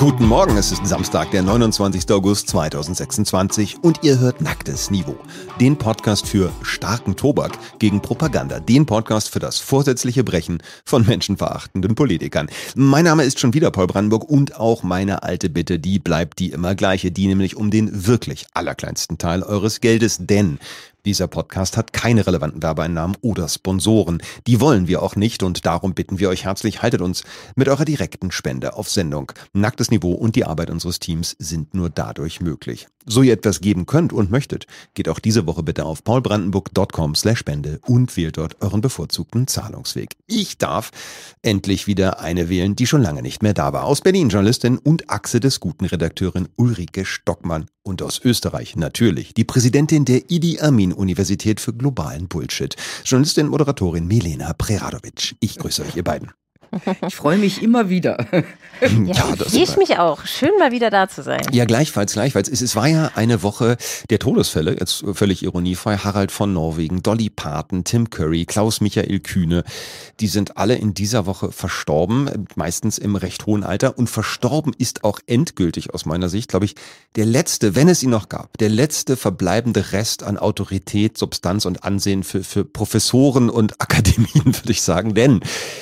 Guten Morgen, es ist Samstag, der 29. August 2026 und ihr hört Nacktes Niveau. Den Podcast für starken Tobak gegen Propaganda. Den Podcast für das vorsätzliche Brechen von menschenverachtenden Politikern. Mein Name ist schon wieder Paul Brandenburg und auch meine alte Bitte, die bleibt die immer gleiche. Die nämlich um den wirklich allerkleinsten Teil eures Geldes, denn dieser Podcast hat keine relevanten Werbeeinnahmen oder Sponsoren. Die wollen wir auch nicht und darum bitten wir euch herzlich, haltet uns mit eurer direkten Spende auf Sendung. Nacktes Niveau und die Arbeit unseres Teams sind nur dadurch möglich. So ihr etwas geben könnt und möchtet, geht auch diese Woche bitte auf paulbrandenburg.com/Spende und wählt dort euren bevorzugten Zahlungsweg. Ich darf endlich wieder eine wählen, die schon lange nicht mehr da war. Aus Berlin Journalistin und Achse des Guten Redakteurin Ulrike Stockmann und aus Österreich natürlich die Präsidentin der Idi Amin Universität für globalen Bullshit, Journalistin und Moderatorin Milena Preradovic. Ich grüße euch, ihr beiden. Ich freue mich immer wieder. Ich mich auch. Schön, mal wieder da zu sein. Ja, gleichfalls. Es war ja eine Woche der Todesfälle, jetzt völlig ironiefrei. Harald von Norwegen, Dolly Parton, Tim Curry, Klaus-Michael Kühne. Die sind alle in dieser Woche verstorben, meistens im recht hohen Alter. Und verstorben ist auch endgültig aus meiner Sicht, glaube ich, der letzte, wenn es ihn noch gab, der letzte verbleibende Rest an Autorität, Substanz und Ansehen für Professoren und Akademien, würde ich sagen. Denn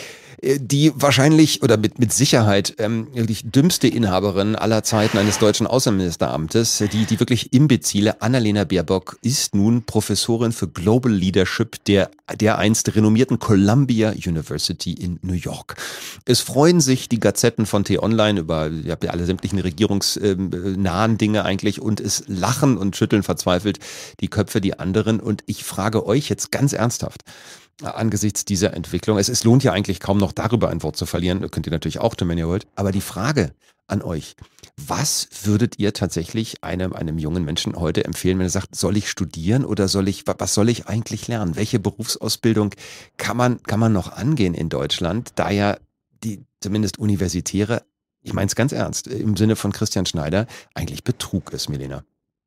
die wahrscheinlich oder mit Sicherheit wirklich dümmste Inhaberin aller Zeiten eines deutschen Außenministeramtes, die wirklich imbezile Annalena Baerbock ist nun Professorin für Global Leadership der einst renommierten Columbia University in New York. Es freuen sich die Gazetten von T-Online über alle sämtlichen regierungsnahen Dinge eigentlich und es lachen und schütteln verzweifelt die Köpfe die anderen und ich frage euch jetzt ganz ernsthaft, angesichts dieser Entwicklung. Es lohnt ja eigentlich kaum noch darüber ein Wort zu verlieren. Könnt ihr natürlich auch tun, wenn ihr wollt. Aber die Frage an euch, was würdet ihr tatsächlich einem jungen Menschen heute empfehlen, wenn er sagt, soll ich studieren oder was soll ich eigentlich lernen? Welche Berufsausbildung kann man noch angehen in Deutschland, da ja die zumindest universitäre, ich meine es ganz ernst, im Sinne von Christian Schneider, eigentlich Betrug ist, Milena?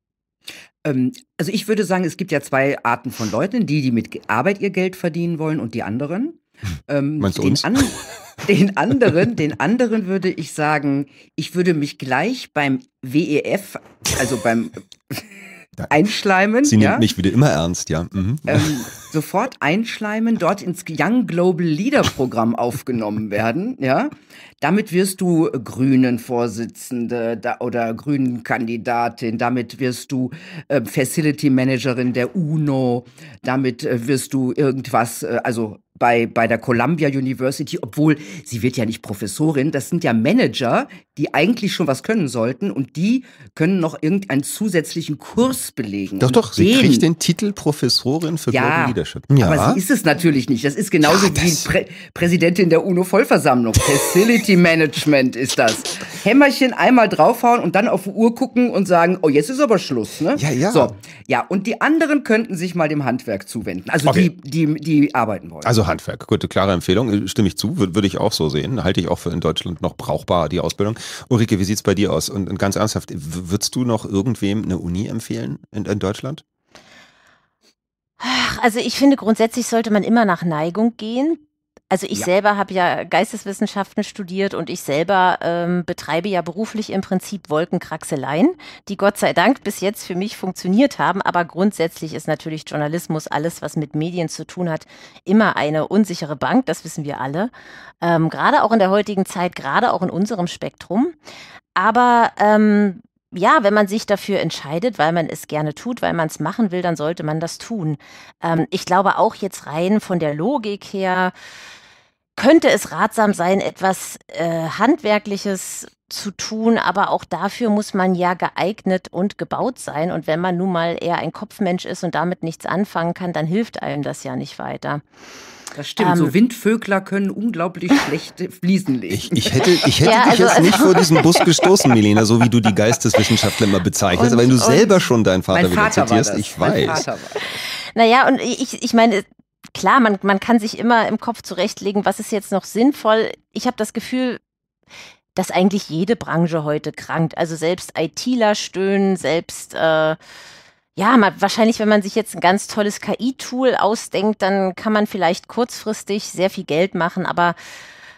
Also ich würde sagen, es gibt ja zwei Arten von Leuten, die mit Arbeit ihr Geld verdienen wollen und die anderen. Meinst du uns? Den anderen würde ich sagen, ich würde mich gleich beim WEF, also beim Einschleimen. Sie nimmt mich wieder immer ernst, ja. Sofort einschleimen, dort ins Young Global Leader Programm aufgenommen werden, ja. Damit wirst du Grünen-Vorsitzende oder Grünen-Kandidatin, damit wirst du Facility Managerin der UNO, damit wirst du irgendwas, also bei der Columbia University, obwohl sie wird ja nicht Professorin, das sind ja Manager, die eigentlich schon was können sollten und die können noch irgendeinen zusätzlichen Kurs belegen. Doch, sie kriegt den Titel Professorin für Global Leadership. Ja, aber sie ist es natürlich nicht. Das ist genauso wie Präsidentin der UNO-Vollversammlung. Facility Management ist das. Hämmerchen einmal draufhauen und dann auf die Uhr gucken und sagen, oh, jetzt ist aber Schluss, ne? Ja. So, ja, und die anderen könnten sich mal dem Handwerk zuwenden. Also okay. die arbeiten wollen. Also Handwerk, gute, klare Empfehlung, stimme ich zu, würde ich auch so sehen, halte ich auch für in Deutschland noch brauchbar, die Ausbildung. Ulrike, wie sieht's bei dir aus? Und ganz ernsthaft, würdest du noch irgendwem eine Uni empfehlen in Deutschland? Also ich finde, grundsätzlich sollte man immer nach Neigung gehen. Also ich selber habe ja Geisteswissenschaften studiert und ich selber betreibe ja beruflich im Prinzip Wolkenkraxeleien, die Gott sei Dank bis jetzt für mich funktioniert haben. Aber grundsätzlich ist natürlich Journalismus, alles was mit Medien zu tun hat, immer eine unsichere Bank, das wissen wir alle. Gerade auch in der heutigen Zeit, gerade auch in unserem Spektrum. Aber ja, wenn man sich dafür entscheidet, weil man es gerne tut, weil man es machen will, dann sollte man das tun. Ich glaube auch jetzt rein von der Logik her, könnte es ratsam sein, etwas Handwerkliches zu tun, aber auch dafür muss man ja geeignet und gebaut sein. Und wenn man nun mal eher ein Kopfmensch ist und damit nichts anfangen kann, dann hilft einem das ja nicht weiter. Das stimmt, so Windvögler können unglaublich schlecht Fliesen legen. Ich hätte dich jetzt nicht vor diesen Bus gestoßen, Milena, so wie du die Geisteswissenschaftler immer bezeichnest, aber wenn du selber schon deinen Vater wieder zitierst, ich weiß. Naja, und ich meine, klar, man kann sich immer im Kopf zurechtlegen, was ist jetzt noch sinnvoll. Ich habe das Gefühl, dass eigentlich jede Branche heute krankt. Also selbst ITler stöhnen, selbst wahrscheinlich, wenn man sich jetzt ein ganz tolles KI-Tool ausdenkt, dann kann man vielleicht kurzfristig sehr viel Geld machen, aber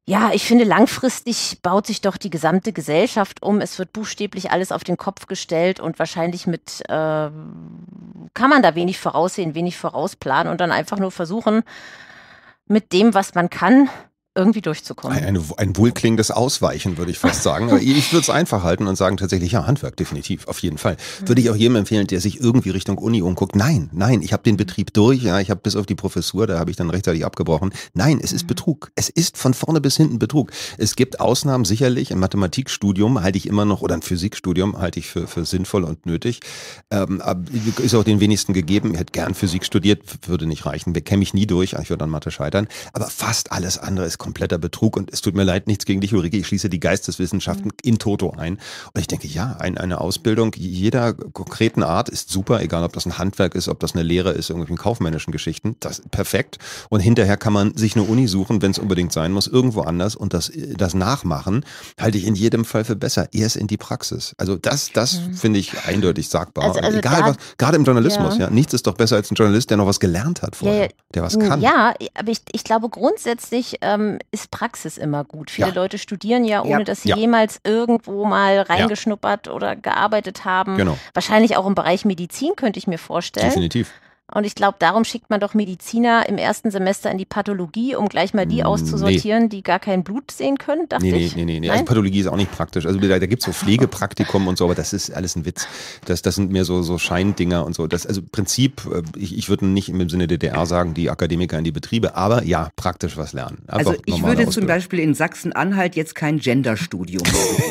Ja, ich finde, langfristig baut sich doch die gesamte Gesellschaft um. Es wird buchstäblich alles auf den Kopf gestellt und wahrscheinlich kann man da wenig voraussehen, wenig vorausplanen und dann einfach nur versuchen, mit dem, was man kann, irgendwie durchzukommen. Ein wohlklingendes Ausweichen, würde ich fast sagen. Aber ich würde es einfach halten und sagen tatsächlich, ja, Handwerk, definitiv, auf jeden Fall. Würde ich auch jedem empfehlen, der sich irgendwie Richtung Uni umguckt. Nein, ich habe den Betrieb durch, ja, ich habe bis auf die Professur, da habe ich dann rechtzeitig abgebrochen. Nein, es ist Betrug. Es ist von vorne bis hinten Betrug. Es gibt Ausnahmen sicherlich, ein Mathematikstudium halte ich immer noch, oder ein Physikstudium halte ich für sinnvoll und nötig. Ist auch den wenigsten gegeben. Ich hätte gern Physik studiert, würde nicht reichen. Käme mich nie durch, ich würde an Mathe scheitern. Aber fast alles andere ist kompletter Betrug und es tut mir leid, nichts gegen dich, Ulrike, ich schließe die Geisteswissenschaften in toto ein. Und ich denke, ja, eine Ausbildung jeder konkreten Art ist super, egal ob das ein Handwerk ist, ob das eine Lehre ist, irgendwelchen kaufmännischen Geschichten, das ist perfekt. Und hinterher kann man sich eine Uni suchen, wenn es unbedingt sein muss, irgendwo anders und das Nachmachen halte ich in jedem Fall für besser. Erst in die Praxis. Also das finde ich eindeutig sagbar. Also egal was, gerade im Journalismus, ja, nichts ist doch besser als ein Journalist, der noch was gelernt hat vorher, der was kann. Ja, aber ich glaube grundsätzlich ist Praxis immer gut. Viele Leute studieren ohne dass sie jemals irgendwo mal reingeschnuppert oder gearbeitet haben. Genau. Wahrscheinlich auch im Bereich Medizin, könnte ich mir vorstellen. Definitiv. Und ich glaube, darum schickt man doch Mediziner im ersten Semester in die Pathologie, um gleich mal die auszusortieren, die gar kein Blut sehen können, dachte ich. Nee. Also Pathologie ist auch nicht praktisch. Also da gibt es so Pflegepraktikum und so, aber das ist alles ein Witz. Das sind mehr so Scheindinger und so. Also Prinzip, ich würde nicht im Sinne DDR sagen, die Akademiker in die Betriebe, aber ja, praktisch was lernen. Einfach also ich würde zum Beispiel in Sachsen-Anhalt jetzt kein Genderstudium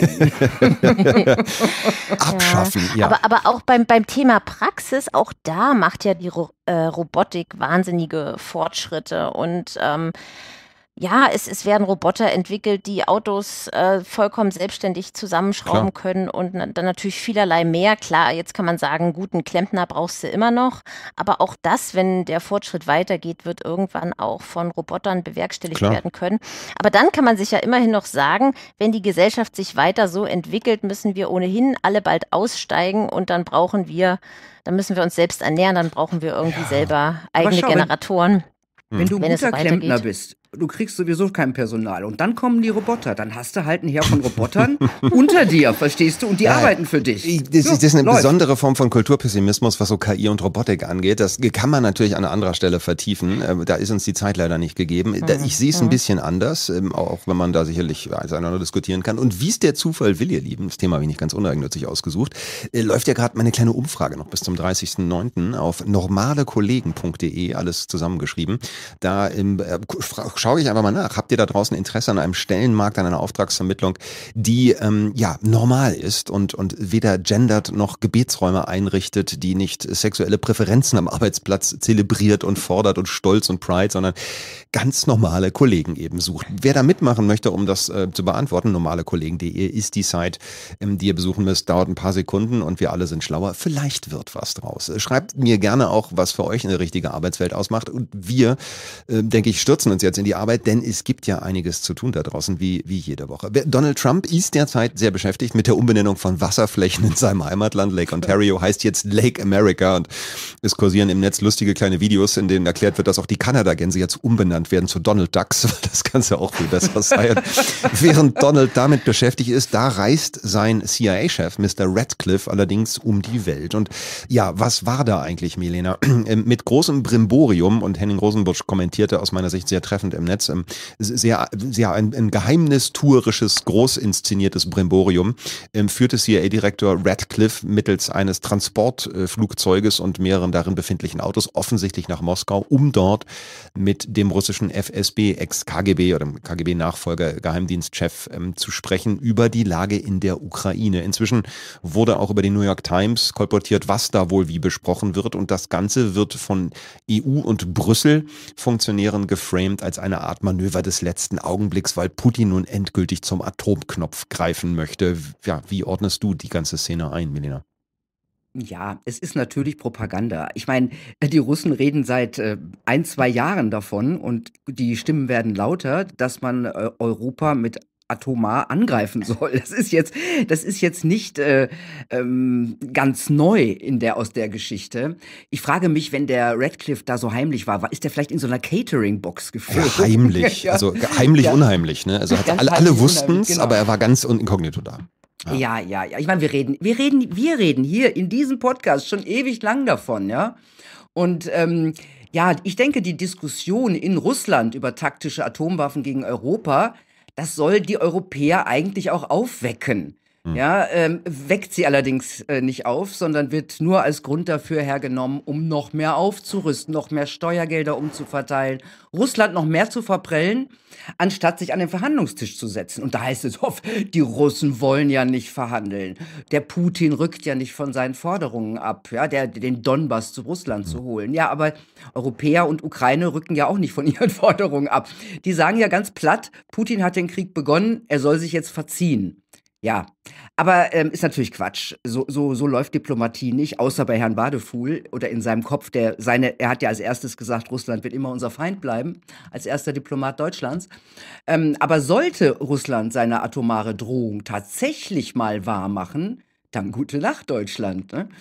abschaffen. Ja. Aber auch beim Thema Praxis, auch da macht ja die Robotik wahnsinnige Fortschritte und es werden Roboter entwickelt, die Autos vollkommen selbstständig zusammenschrauben können und dann natürlich vielerlei mehr. Klar, jetzt kann man sagen, einen guten Klempner brauchst du immer noch, aber auch das, wenn der Fortschritt weitergeht, wird irgendwann auch von Robotern bewerkstelligt werden können. Aber dann kann man sich ja immerhin noch sagen, wenn die Gesellschaft sich weiter so entwickelt, müssen wir ohnehin alle bald aussteigen und dann müssen wir uns selbst ernähren, dann brauchen wir irgendwie selber eigene Generatoren. Wenn du ein guter Klempner bist, du kriegst sowieso kein Personal und dann kommen die Roboter, dann hast du halt ein Heer von Robotern unter dir, verstehst du? Und die arbeiten für dich. Das ist eine besondere Form von Kulturpessimismus, was so KI und Robotik angeht. Das kann man natürlich an anderer Stelle vertiefen. Da ist uns die Zeit leider nicht gegeben. Ich sehe es ein bisschen anders, auch wenn man da sicherlich einander diskutieren kann. Und wie es der Zufall will, ihr Lieben, das Thema habe ich nicht ganz uneigennützig ausgesucht, läuft ja gerade meine kleine Umfrage noch bis zum 30.09. auf normalekollegen.de, alles zusammengeschrieben. Da schaue ich einfach mal nach. Habt ihr da draußen Interesse an einem Stellenmarkt, an einer Auftragsvermittlung, die normal ist und weder gendert noch Gebetsräume einrichtet, die nicht sexuelle Präferenzen am Arbeitsplatz zelebriert und fordert und Stolz und Pride, sondern ganz normale Kollegen eben sucht. Wer da mitmachen möchte, um das zu beantworten, normalekollegen.de ist die Site, die ihr besuchen müsst, dauert ein paar Sekunden und wir alle sind schlauer. Vielleicht wird was draus. Schreibt mir gerne auch, was für euch eine richtige Arbeitswelt ausmacht und wir, denke ich, stürzen uns jetzt in die Arbeit, denn es gibt ja einiges zu tun da draußen, wie jede Woche. Donald Trump ist derzeit sehr beschäftigt mit der Umbenennung von Wasserflächen in seinem Heimatland. Lake Ontario heißt jetzt Lake America und es kursieren im Netz lustige kleine Videos, in denen erklärt wird, dass auch die Kanadagänse jetzt umbenannt werden zu Donald Ducks, weil das Ganze auch viel besser sei. Während Donald damit beschäftigt ist, da reist sein CIA-Chef, Mr. Radcliffe, allerdings um die Welt. Und ja, was war da eigentlich, Milena? Mit großem Brimborium, und Henning Rosenbusch kommentierte aus meiner Sicht sehr treffend im Netz, ein geheimnistuerisches, groß inszeniertes Brimborium, führte CIA-Direktor Radcliffe mittels eines Transportflugzeuges und mehreren darin befindlichen Autos offensichtlich nach Moskau, um dort mit dem russischen FSB, Ex-KGB oder KGB-Nachfolger, Geheimdienstchef zu sprechen über die Lage in der Ukraine. Inzwischen wurde auch über die New York Times kolportiert, was da wohl wie besprochen wird, und das Ganze wird von EU und Brüssel Funktionären geframed als eine Art Manöver des letzten Augenblicks, weil Putin nun endgültig zum Atomknopf greifen möchte. Ja, wie ordnest du die ganze Szene ein, Milena? Ja, es ist natürlich Propaganda. Ich meine, die Russen reden seit 1, 2 Jahren davon und die Stimmen werden lauter, dass man Europa mit atomar angreifen soll. Das ist jetzt nicht ganz neu aus der Geschichte. Ich frage mich, wenn der Radcliffe da so heimlich war, ist der vielleicht in so einer Catering-Box geflogen? Ja, heimlich, Ja. also heimlich, Ja. unheimlich. Ne? Also Ganz alle heimlich, wussten es, genau. aber er war ganz inkognito da. Ja. Ich meine, wir reden hier in diesem Podcast schon ewig lang davon, ja. Und ich denke, die Diskussion in Russland über taktische Atomwaffen gegen Europa, das soll die Europäer eigentlich auch aufwecken. Ja, weckt sie allerdings nicht auf, sondern wird nur als Grund dafür hergenommen, um noch mehr aufzurüsten, noch mehr Steuergelder umzuverteilen, Russland noch mehr zu verprellen, anstatt sich an den Verhandlungstisch zu setzen. Und da heißt es oft, die Russen wollen ja nicht verhandeln. Der Putin rückt ja nicht von seinen Forderungen ab, ja, den Donbass zu Russland zu holen. Ja, aber Europäer und Ukraine rücken ja auch nicht von ihren Forderungen ab. Die sagen ja ganz platt, Putin hat den Krieg begonnen, er soll sich jetzt verziehen. Ja, aber ist natürlich Quatsch. So läuft Diplomatie nicht, außer bei Herrn Wadefuhl oder in seinem Kopf. Er hat ja als erstes gesagt, Russland wird immer unser Feind bleiben, als erster Diplomat Deutschlands. Aber sollte Russland seine atomare Drohung tatsächlich mal wahr machen, dann gute Nacht, Deutschland. Ne?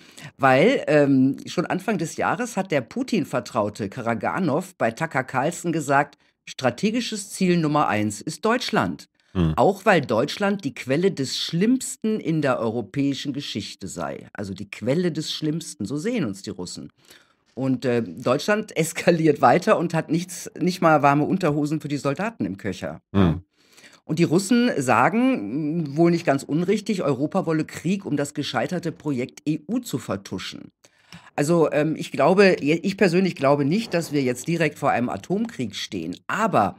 Weil schon Anfang des Jahres hat der Putin-Vertraute Karaganov bei Tucker Carlson gesagt, strategisches Ziel Nummer 1 ist Deutschland. Auch weil Deutschland die Quelle des Schlimmsten in der europäischen Geschichte sei. Also die Quelle des Schlimmsten, so sehen uns die Russen. Und Deutschland eskaliert weiter und hat nicht mal warme Unterhosen für die Soldaten im Köcher. Und die Russen sagen, wohl nicht ganz unrichtig, Europa wolle Krieg, um das gescheiterte Projekt EU zu vertuschen. Also ich persönlich glaube nicht, dass wir jetzt direkt vor einem Atomkrieg stehen. Aber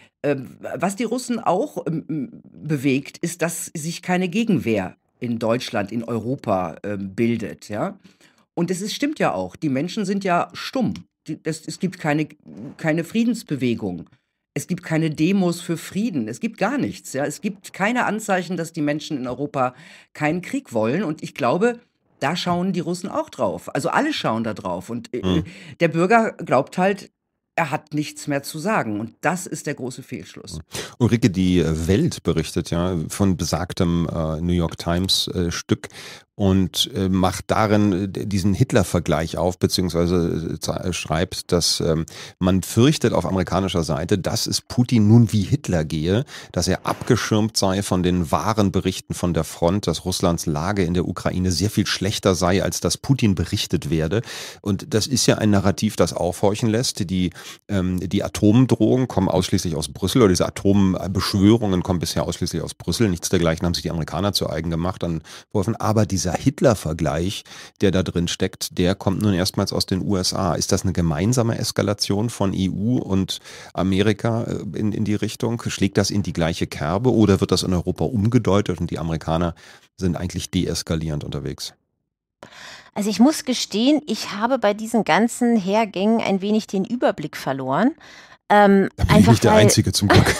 was die Russen auch bewegt, ist, dass sich keine Gegenwehr in Deutschland, in Europa bildet. Ja? Und stimmt ja auch, die Menschen sind ja stumm. Es gibt keine Friedensbewegung. Es gibt keine Demos für Frieden. Es gibt gar nichts. Ja? Es gibt keine Anzeichen, dass die Menschen in Europa keinen Krieg wollen. Und ich glaube, da schauen die Russen auch drauf. Also alle schauen da drauf. Und der Bürger glaubt halt, er hat nichts mehr zu sagen. Und das ist der große Fehlschluss. Ulrike, die Welt berichtet ja von besagtem New York Times Stück und macht darin diesen Hitler-Vergleich auf, beziehungsweise schreibt, dass man fürchtet auf amerikanischer Seite, dass es Putin nun wie Hitler gehe, dass er abgeschirmt sei von den wahren Berichten von der Front, dass Russlands Lage in der Ukraine sehr viel schlechter sei, als dass Putin berichtet werde. Und das ist ja ein Narrativ, das aufhorchen lässt. Die Atomdrohungen kommen ausschließlich aus Brüssel, oder diese Atombeschwörungen kommen bisher ausschließlich aus Brüssel. Nichts dergleichen haben sich die Amerikaner zu eigen gemacht angeworfen. Aber dieser Hitler-Vergleich, der da drin steckt, der kommt nun erstmals aus den USA. Ist das eine gemeinsame Eskalation von EU und Amerika in die Richtung? Schlägt das in die gleiche Kerbe oder wird das in Europa umgedeutet und die Amerikaner sind eigentlich deeskalierend unterwegs? Also ich muss gestehen, ich habe bei diesen ganzen Hergängen ein wenig den Überblick verloren. Da bin ich nicht der Einzige zum Glück.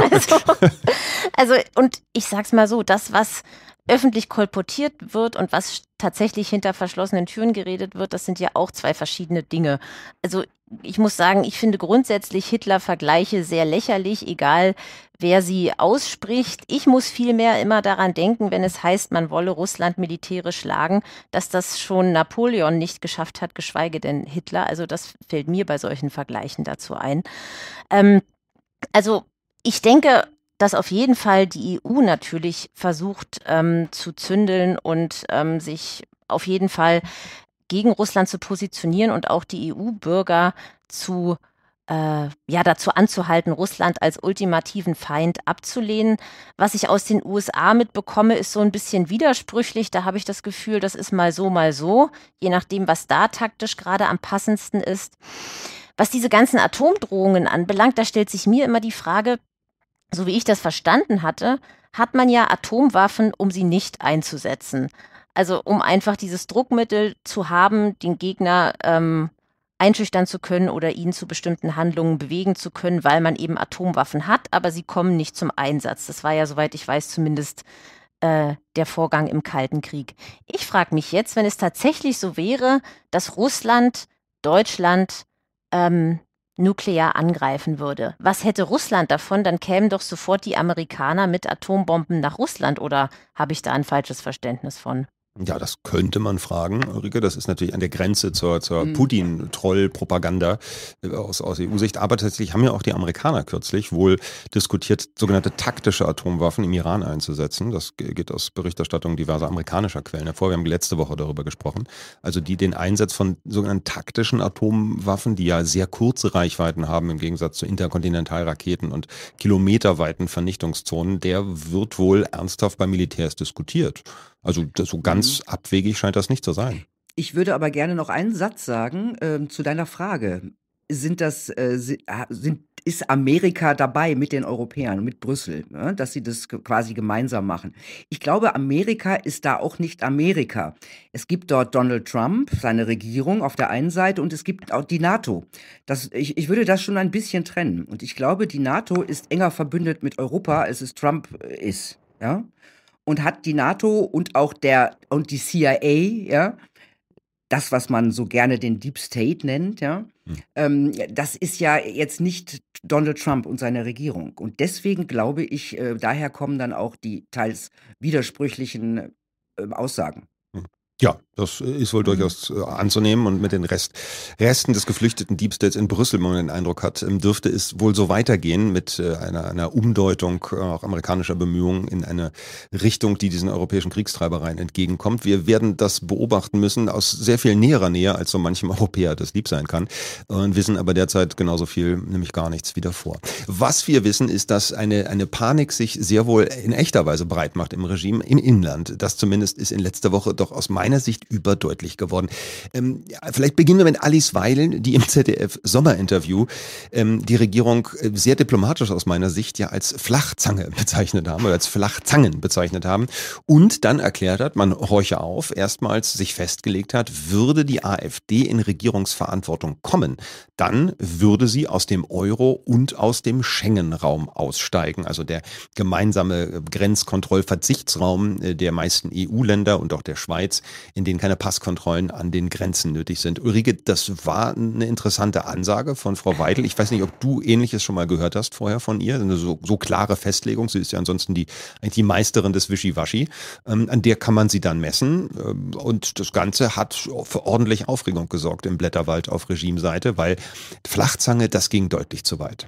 Also, und ich sag's mal so, das, was öffentlich kolportiert wird und was tatsächlich hinter verschlossenen Türen geredet wird, das sind ja auch zwei verschiedene Dinge. Also ich muss sagen, ich finde grundsätzlich Hitler-Vergleiche sehr lächerlich, egal wer sie ausspricht. Ich muss vielmehr immer daran denken, wenn es heißt, man wolle Russland militärisch schlagen, dass das schon Napoleon nicht geschafft hat, geschweige denn Hitler. Also das fällt mir bei solchen Vergleichen dazu ein. Also ich denke, dass auf jeden Fall die EU natürlich versucht zu zündeln und sich auf jeden Fall gegen Russland zu positionieren und auch die EU-Bürger dazu anzuhalten, Russland als ultimativen Feind abzulehnen. Was ich aus den USA mitbekomme, ist so ein bisschen widersprüchlich. Da habe ich das Gefühl, das ist mal so, je nachdem, was da taktisch gerade am passendsten ist. Was diese ganzen Atomdrohungen anbelangt, da stellt sich mir immer die Frage, so wie ich das verstanden hatte, hat man ja Atomwaffen, um sie nicht einzusetzen. Also um einfach dieses Druckmittel zu haben, den Gegner einschüchtern zu können oder ihn zu bestimmten Handlungen bewegen zu können, weil man eben Atomwaffen hat, aber sie kommen nicht zum Einsatz. Das war ja, soweit ich weiß, zumindest der Vorgang im Kalten Krieg. Ich frage mich jetzt, wenn es tatsächlich so wäre, dass Russland, Deutschland, nuklear angreifen würde. Was hätte Russland davon? Dann kämen doch sofort die Amerikaner mit Atombomben nach Russland, oder habe ich da ein falsches Verständnis von? Ja, das könnte man fragen, Ulrike. Das ist natürlich an der Grenze zur Mhm. Putin-Troll-Propaganda aus EU-Sicht. Aber tatsächlich haben ja auch die Amerikaner kürzlich wohl diskutiert, sogenannte taktische Atomwaffen im Iran einzusetzen. Das geht aus Berichterstattung diverser amerikanischer Quellen hervor. Wir haben letzte Woche darüber gesprochen. Also den Einsatz von sogenannten taktischen Atomwaffen, die ja sehr kurze Reichweiten haben im Gegensatz zu Interkontinentalraketen und kilometerweiten Vernichtungszonen, der wird wohl ernsthaft bei Militärs diskutiert. Also so ganz Mhm. abwegig scheint das nicht zu sein. Ich würde aber gerne noch einen Satz sagen zu deiner Frage. Ist Amerika dabei mit den Europäern, mit Brüssel, ne, dass sie das quasi gemeinsam machen? Ich glaube, Amerika ist da auch nicht Amerika. Es gibt dort Donald Trump, seine Regierung auf der einen Seite, und es gibt auch die NATO. Ich würde das schon ein bisschen trennen. Und ich glaube, die NATO ist enger verbündet mit Europa, als es Trump ist. Ja? Und hat die NATO und auch und die CIA, ja, das, was man so gerne den Deep State nennt, ja, Hm. das ist ja jetzt nicht Donald Trump und seine Regierung. Und deswegen glaube ich, daher kommen dann auch die teils widersprüchlichen Aussagen. Ja, das ist wohl Mhm. durchaus anzunehmen, und mit den Resten des geflüchteten Deep States in Brüssel, wo man den Eindruck hat, dürfte es wohl so weitergehen mit einer Umdeutung auch amerikanischer Bemühungen in eine Richtung, die diesen europäischen Kriegstreibereien entgegenkommt. Wir werden das beobachten müssen aus sehr viel näherer Nähe, als so manchem Europäer das lieb sein kann, und wissen aber derzeit genauso viel, nämlich gar nichts, wie davor. Was wir wissen, ist, dass eine Panik sich sehr wohl in echter Weise breit macht im Regime im Inland. Das zumindest ist in letzter Woche doch aus meiner Sicht überdeutlich geworden. Ja, vielleicht beginnen wir mit Alice Weidel, die im ZDF-Sommerinterview die Regierung sehr diplomatisch aus meiner Sicht ja als Flachzange bezeichnet haben oder als Flachzangen bezeichnet haben und dann erklärt hat, man horche auf, erstmals sich festgelegt hat, würde die AfD in Regierungsverantwortung kommen, dann würde sie aus dem Euro und aus dem Schengen-Raum aussteigen, also der gemeinsame Grenzkontrollverzichtsraum der meisten EU-Länder und auch der Schweiz, in denen keine Passkontrollen an den Grenzen nötig sind. Ulrike, das war eine interessante Ansage von Frau Weidel. Ich weiß nicht, ob du Ähnliches schon mal gehört hast vorher von ihr. Eine so klare Festlegung. Sie ist ja ansonsten eigentlich die Meisterin des Wischiwaschi. An der kann man sie dann messen. Und das Ganze hat für ordentlich Aufregung gesorgt im Blätterwald auf Regimeseite, weil Flachzange, das ging deutlich zu weit.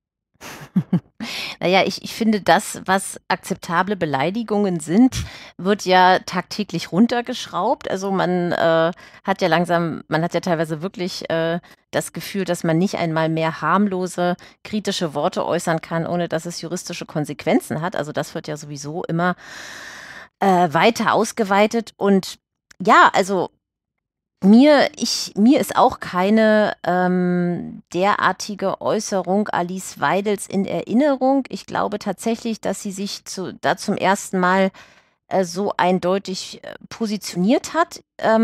Naja, ich finde, das, was akzeptable Beleidigungen sind, wird ja tagtäglich runtergeschraubt. Also man hat ja teilweise wirklich das Gefühl, dass man nicht einmal mehr harmlose, kritische Worte äußern kann, ohne dass es juristische Konsequenzen hat. Also das wird ja sowieso immer weiter ausgeweitet. Und ja, also mir ist auch keine derartige Äußerung Alice Weidels in Erinnerung. Ich glaube tatsächlich, dass sie sich da zum ersten Mal so eindeutig positioniert hat.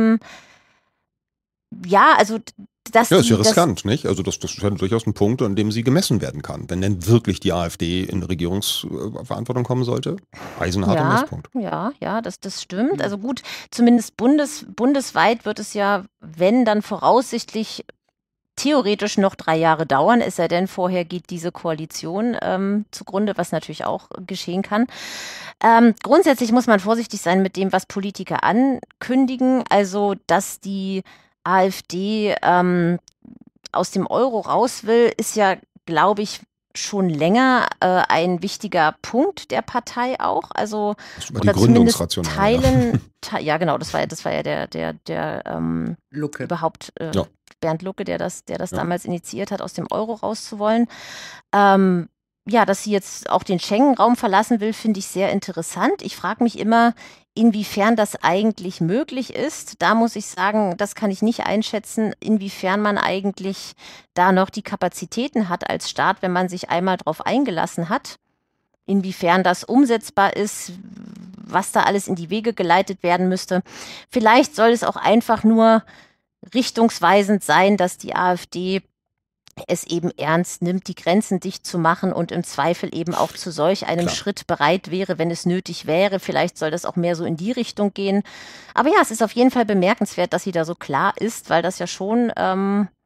Ja, also dass Ja, ist ja das riskant, nicht? Also das ist ja durchaus ein Punkt, an dem sie gemessen werden kann. Wenn denn wirklich die AfD in Regierungsverantwortung kommen sollte, eisenharter Ja, Messpunkt. ja, das stimmt. Mhm. Also gut, zumindest bundesweit wird es ja, wenn dann voraussichtlich theoretisch noch 3 Jahre dauern, es sei denn, vorher geht diese Koalition zugrunde, was natürlich auch geschehen kann. Grundsätzlich muss man vorsichtig sein mit dem, was Politiker ankündigen. Also, dass die AfD aus dem Euro raus will, ist ja, glaube ich, schon länger ein wichtiger Punkt der Partei auch. Also, Das war die oder zumindest Gründungsrationale, ja. ja genau, das war ja der Lucke. überhaupt Ja, Bernd Lucke, der das ja. damals initiiert hat, aus dem Euro rauszuwollen. Ja, dass sie jetzt auch den Schengen-Raum verlassen will, finde ich sehr interessant. Ich frage mich immer, inwiefern das eigentlich möglich ist. Da muss ich sagen, das kann ich nicht einschätzen, inwiefern man eigentlich da noch die Kapazitäten hat als Staat, wenn man sich einmal drauf eingelassen hat. Inwiefern das umsetzbar ist, was da alles in die Wege geleitet werden müsste. Vielleicht soll es auch einfach nur richtungsweisend sein, dass die AfD es eben ernst nimmt, die Grenzen dicht zu machen und im Zweifel eben auch zu solch einem Klar. Schritt bereit wäre, wenn es nötig wäre. Vielleicht soll das auch mehr so in die Richtung gehen. Aber ja, es ist auf jeden Fall bemerkenswert, dass sie da so klar ist, weil das ja schon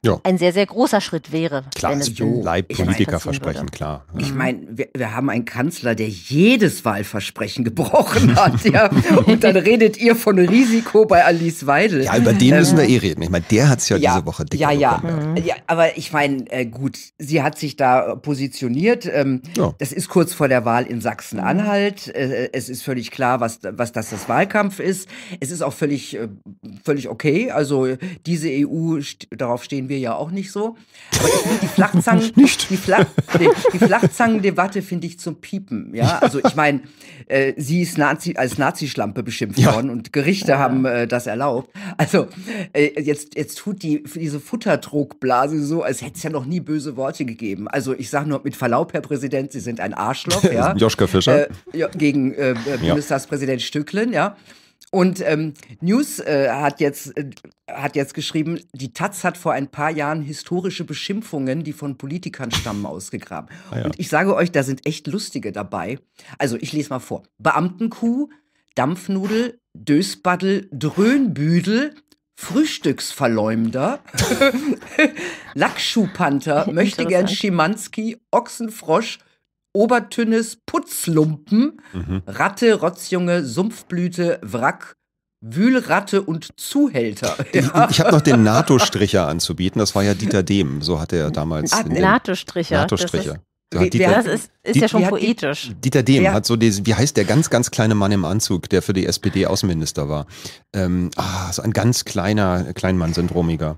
ein sehr, sehr großer Schritt wäre. Klar, wenn es es denn bleibt passieren Politikerversprechen, würde. klar. Ich meine, wir haben einen Kanzler, der jedes Wahlversprechen gebrochen hat, ja. Und dann redet ihr von Risiko bei Alice Weidel. Ja, über den müssen wir reden. Ich meine, der hat es ja diese Woche dicker bekommen. Ja, aber ich meine, gut, sie hat sich da positioniert. Das ist kurz vor der Wahl in Sachsen-Anhalt. Es ist völlig klar, was das Wahlkampf ist. Es ist auch völlig okay. Also diese EU, darauf stehen wir ja auch nicht so. Aber ich finde die Flachzangendebatte finde ich zum Piepen. Ja, also ich meine, sie ist als Nazischlampe beschimpft worden und Gerichte haben das erlaubt. Also jetzt tut diese Futterdruckblase so, als hätte es ja noch nie böse Worte gegeben. Also ich sage nur mit Verlaub, Herr Präsident, Sie sind ein Arschloch. Ja? Joschka Fischer. Gegen Bundestagspräsident Stücklen, ja. Und News hat jetzt geschrieben, die Taz hat vor ein paar Jahren historische Beschimpfungen, die von Politikern stammen, ausgegraben. Und ich sage euch, da sind echt lustige dabei. Also ich lese mal vor. Beamtenkuh, Dampfnudel, Dösbaddel, Dröhnbüdel, Frühstücksverleumder, Lackschuhpanther, Möchtegern Schimanski, Ochsenfrosch, Obertünnes, Putzlumpen, Ratte, Rotzjunge, Sumpfblüte, Wrack, Wühlratte und Zuhälter. Ja. Ich habe noch den NATO-Stricher anzubieten, das war ja Dieter Dehm, so hat er damals. NATO-Stricher. NATO-Stricher. Das ist ja schon poetisch. Dieter Dehm hat so wie heißt der ganz, ganz kleine Mann im Anzug, der für die SPD Außenminister war. So ein ganz Kleinmann-Syndromiger.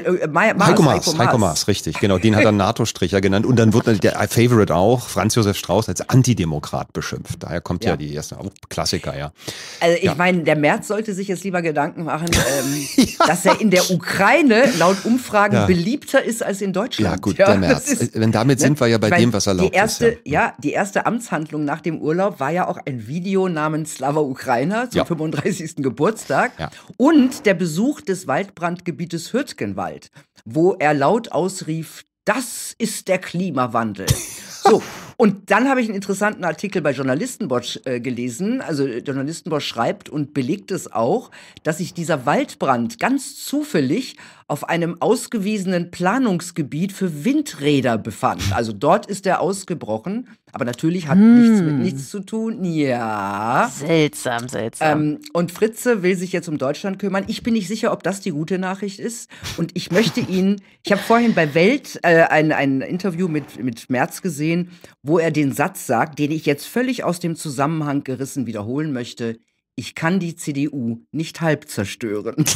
Heiko Maas, richtig, genau. Den hat er NATO-Stricher genannt. Und dann wurde der Favorite auch, Franz Josef Strauß, als Antidemokrat beschimpft. Daher kommt ja die erste Klassiker, ja. Also ich meine, der Merz sollte sich jetzt lieber Gedanken machen, dass er in der Ukraine laut Umfragen beliebter ist als in Deutschland. Ja gut, der Merz. Damit sind wir ja bei dem, was erlaubt ist. Die erste Amtshandlung nach dem Urlaub war ja auch ein Video namens Slava Ukraina zum 35. Geburtstag und der Besuch des Waldbrandgebietes Hürtgenwald, wo er laut ausrief, das ist der Klimawandel. So, und dann habe ich einen interessanten Artikel bei Journalistenbosch gelesen. Also Journalistenbosch schreibt und belegt es auch, dass sich dieser Waldbrand ganz zufällig auf einem ausgewiesenen Planungsgebiet für Windräder befand. Also dort ist er ausgebrochen, aber natürlich hat nichts mit nichts zu tun. Ja. Seltsam. Und Fritze will sich jetzt um Deutschland kümmern. Ich bin nicht sicher, ob das die gute Nachricht ist. Und ich möchte ich habe vorhin bei Welt ein Interview mit Merz gesehen, wo er den Satz sagt, den ich jetzt völlig aus dem Zusammenhang gerissen wiederholen möchte. Ich kann die CDU nicht halb zerstören.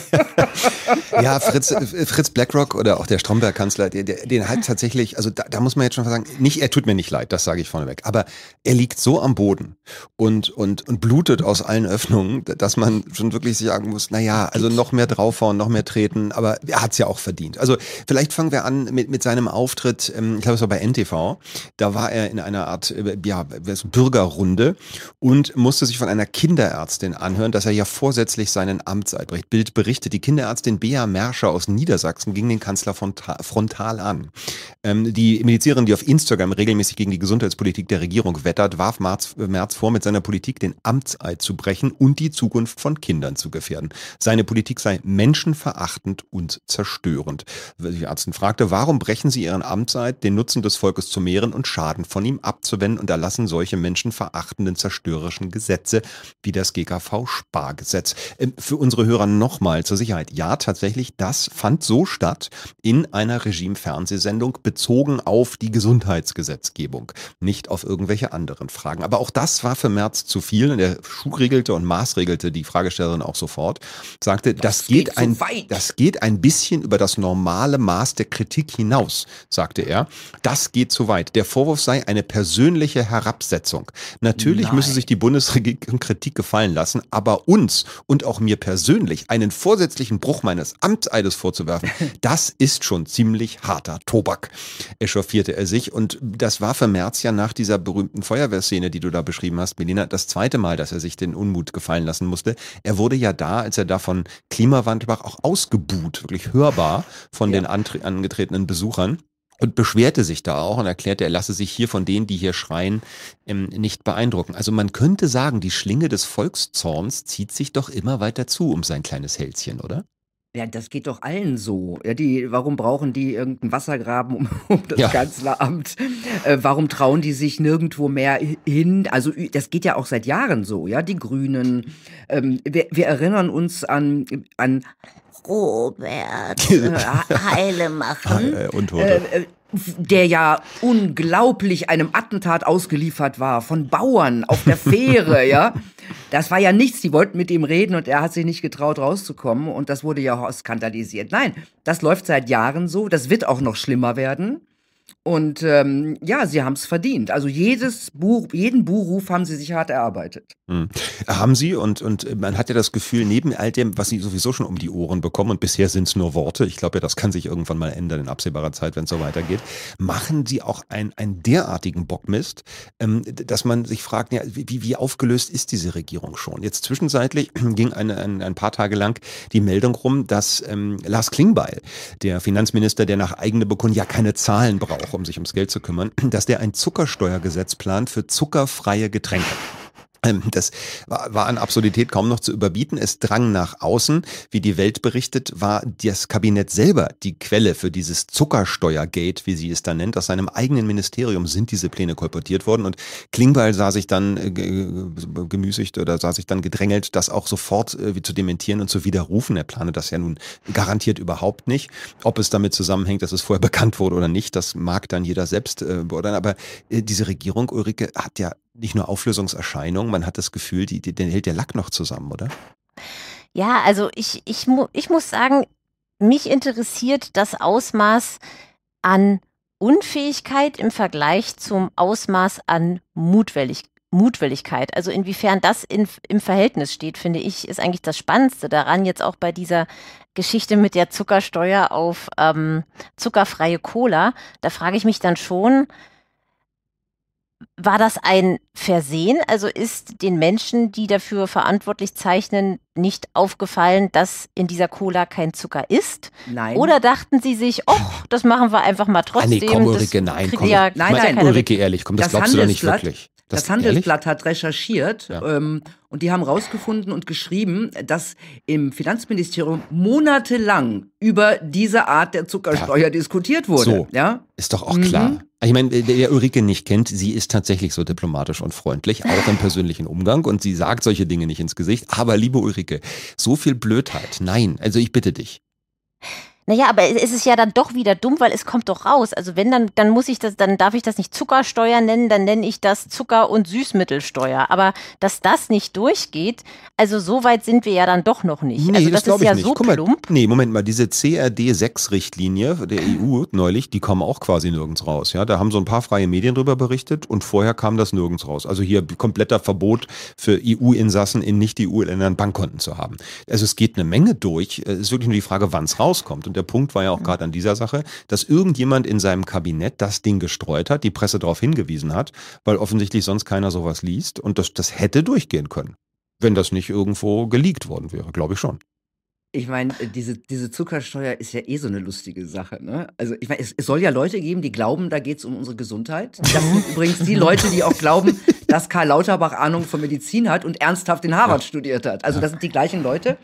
Ja, Fritz Blackrock oder auch der Stromberg-Kanzler, den halt tatsächlich, also da muss man jetzt schon sagen, er tut mir nicht leid, das sage ich vorneweg, aber er liegt so am Boden und blutet aus allen Öffnungen, dass man schon wirklich sagen muss, naja, also noch mehr draufhauen, noch mehr treten, aber er hat's ja auch verdient. Also vielleicht fangen wir an mit seinem Auftritt, ich glaube es war bei NTV, da war er in einer Art Bürgerrunde und musste sich von einer Kinderärztin anhören, dass er ja vorsätzlich seinen Amtseid bricht. Bild berichtet, die Kinderärztin Bea Merscher aus Niedersachsen ging den Kanzler frontal an. Die Medizinerin, die auf Instagram regelmäßig gegen die Gesundheitspolitik der Regierung wettert, warf Merz vor, mit seiner Politik den Amtseid zu brechen und die Zukunft von Kindern zu gefährden. Seine Politik sei menschenverachtend und zerstörend. Die Ärztin fragte, warum brechen Sie Ihren Amtseid, den Nutzen des Volkes zu mehren und Schaden von ihm abzuwenden und erlassen solche menschenverachtenden, zerstörerischen Gesetze wie das GKV-Spargesetz. Für unsere Hörer nochmal zur Sicherheit. Ja, tatsächlich, das fand so statt in einer Regime-Fernsehsendung bezogen auf die Gesundheitsgesetzgebung, nicht auf irgendwelche anderen Fragen. Aber auch das war für Merz zu viel. Und er schuhregelte und maßregelte die Fragestellerin auch sofort. Sagte, das geht ein bisschen über das normale Maß der Kritik hinaus, sagte er. Das geht zu weit. Der Vorwurf sei eine persönliche Herabsetzung. Natürlich müsse sich die Bundesregierung Kritik gefallen lassen, aber uns und auch mir persönlich einen vorsätzlichen Bruch meines Amtseides vorzuwerfen, das ist schon ziemlich harter Tobak, echauffierte er sich. Und das war für Merz ja nach dieser berühmten Feuerwehrszene, die du da beschrieben hast, Melina, das zweite Mal, dass er sich den Unmut gefallen lassen musste. Er wurde ja da, als er da von Klimawandel sprach, auch ausgebuht, wirklich hörbar von den angetretenen Besuchern. Und beschwerte sich da auch und erklärte, er lasse sich hier von denen, die hier schreien, nicht beeindrucken. Also man könnte sagen, die Schlinge des Volkszorns zieht sich doch immer weiter zu um sein kleines Hälschen, oder? Ja, das geht doch allen so. Ja, warum brauchen die irgendeinen Wassergraben um das Ja. Kanzleramt? Warum trauen die sich nirgendwo mehr hin? Also das geht ja auch seit Jahren so, ja, die Grünen. Wir erinnern uns an Robert Heilemachen. Untote. Der ja unglaublich einem Attentat ausgeliefert war von Bauern auf der Fähre, ja. Das war ja nichts, die wollten mit ihm reden und er hat sich nicht getraut rauszukommen und das wurde ja skandalisiert. Nein, das läuft seit Jahren so, das wird auch noch schlimmer werden. Und ja, sie haben es verdient. Also jeden Buhruf haben sie sich hart erarbeitet. Haben sie und man hat ja das Gefühl, neben all dem, was sie sowieso schon um die Ohren bekommen, und bisher sind es nur Worte, ich glaube ja, das kann sich irgendwann mal ändern in absehbarer Zeit, wenn es so weitergeht, machen sie auch einen derartigen Bockmist, dass man sich fragt, ja, wie aufgelöst ist diese Regierung schon? Jetzt zwischenzeitlich ging ein paar Tage lang die Meldung rum, dass Lars Klingbeil, der Finanzminister, der nach eigenem Bekunden ja keine Zahlen braucht, um sich ums Geld zu kümmern, dass der ein Zuckersteuergesetz plant für zuckerfreie Getränke. Das war an Absurdität kaum noch zu überbieten. Es drang nach außen. Wie die Welt berichtet, war das Kabinett selber die Quelle für dieses Zuckersteuergate, wie sie es da nennt. Aus seinem eigenen Ministerium sind diese Pläne kolportiert worden. Und Klingbeil sah sich dann gemüßigt oder sah sich dann gedrängelt, das auch sofort zu dementieren und zu widerrufen. Er plane das ja nun garantiert überhaupt nicht. Ob es damit zusammenhängt, dass es vorher bekannt wurde oder nicht, das mag dann jeder selbst beurteilen. Aber diese Regierung, Ulrike, hat ja nicht nur Auflösungserscheinungen, man hat das Gefühl, den hält der Lack noch zusammen, oder? Ja, also ich muss sagen, mich interessiert das Ausmaß an Unfähigkeit im Vergleich zum Ausmaß an Mutwilligkeit. Also inwiefern das im Verhältnis steht, finde ich, ist eigentlich das Spannendste daran, jetzt auch bei dieser Geschichte mit der Zuckersteuer auf zuckerfreie Cola. Da frage ich mich dann schon, war das ein Versehen? Also ist den Menschen, die dafür verantwortlich zeichnen, nicht aufgefallen, dass in dieser Cola kein Zucker ist? Nein. Oder dachten sie sich, das machen wir einfach mal trotzdem. Nee, komm, Ulrike, nein, komm. Nein, Ulrike, ehrlich, komm, das glaubst du doch nicht wirklich. Das Handelsblatt hat recherchiert und die haben rausgefunden und geschrieben, dass im Finanzministerium monatelang über diese Art der Zuckersteuer diskutiert wurde. So, ist doch auch klar. Ich meine, wer Ulrike nicht kennt, sie ist tatsächlich so diplomatisch und freundlich, auch im persönlichen Umgang, und sie sagt solche Dinge nicht ins Gesicht. Aber liebe Ulrike, so viel Blödheit, nein, also ich bitte dich. Naja, aber es ist ja dann doch wieder dumm, weil es kommt doch raus. Also wenn dann darf ich das nicht Zuckersteuer nennen, dann nenne ich das Zucker- und Süßmittelsteuer. Aber dass das nicht durchgeht, also so weit sind wir ja dann doch noch nicht. Nee, also das ist ja nicht. so plump. Nee, Moment mal, diese CRD6-Richtlinie der EU neulich, die kam auch quasi nirgends raus. Ja, da haben so ein paar freie Medien drüber berichtet und vorher kam das nirgends raus. Also hier kompletter Verbot für EU-Insassen in Nicht-EU-Ländern Bankkonten zu haben. Also es geht eine Menge durch. Es ist wirklich nur die Frage, wann es rauskommt. Und der Punkt war ja auch gerade an dieser Sache, dass irgendjemand in seinem Kabinett das Ding gestreut hat, die Presse darauf hingewiesen hat, weil offensichtlich sonst keiner sowas liest. Und das hätte durchgehen können, wenn das nicht irgendwo geleakt worden wäre, glaube ich schon. Ich meine, diese Zuckersteuer ist ja so eine lustige Sache, ne? Also ich meine, es soll ja Leute geben, die glauben, da geht's um unsere Gesundheit. Das sind übrigens die Leute, die auch glauben, dass Karl Lauterbach Ahnung von Medizin hat und ernsthaft in Harvard studiert hat. Also das sind die gleichen Leute.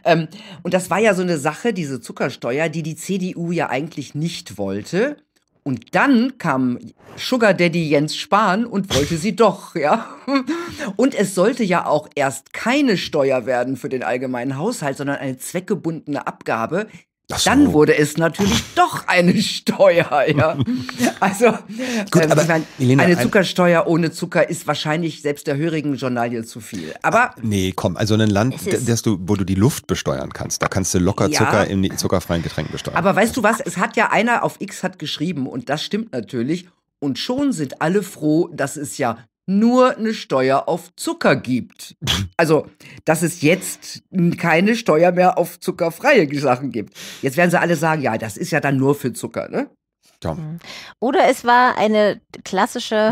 Und das war ja so eine Sache, diese Zuckersteuer, die CDU ja eigentlich nicht wollte. Und dann kam Sugar Daddy Jens Spahn und wollte sie doch, ja. Und es sollte ja auch erst keine Steuer werden für den allgemeinen Haushalt, sondern eine zweckgebundene Abgabe. So. Dann wurde es natürlich doch eine Steuer, ja. Also, gut, aber, ich mein, Elena, eine Zuckersteuer ohne Zucker ist wahrscheinlich selbst der hörigen Journalie zu viel. Aber nee, komm, also ein Land, wo du die Luft besteuern kannst, da kannst du locker Zucker in zuckerfreien Getränken besteuern. Aber weißt du was, es hat ja einer auf X hat geschrieben, und das stimmt natürlich, und schon sind alle froh, dass es ja nur eine Steuer auf Zucker gibt. Also, dass es jetzt keine Steuer mehr auf zuckerfreie Sachen gibt. Jetzt werden sie alle sagen, ja, das ist ja dann nur für Zucker, ne? Ja. Oder es war eine klassische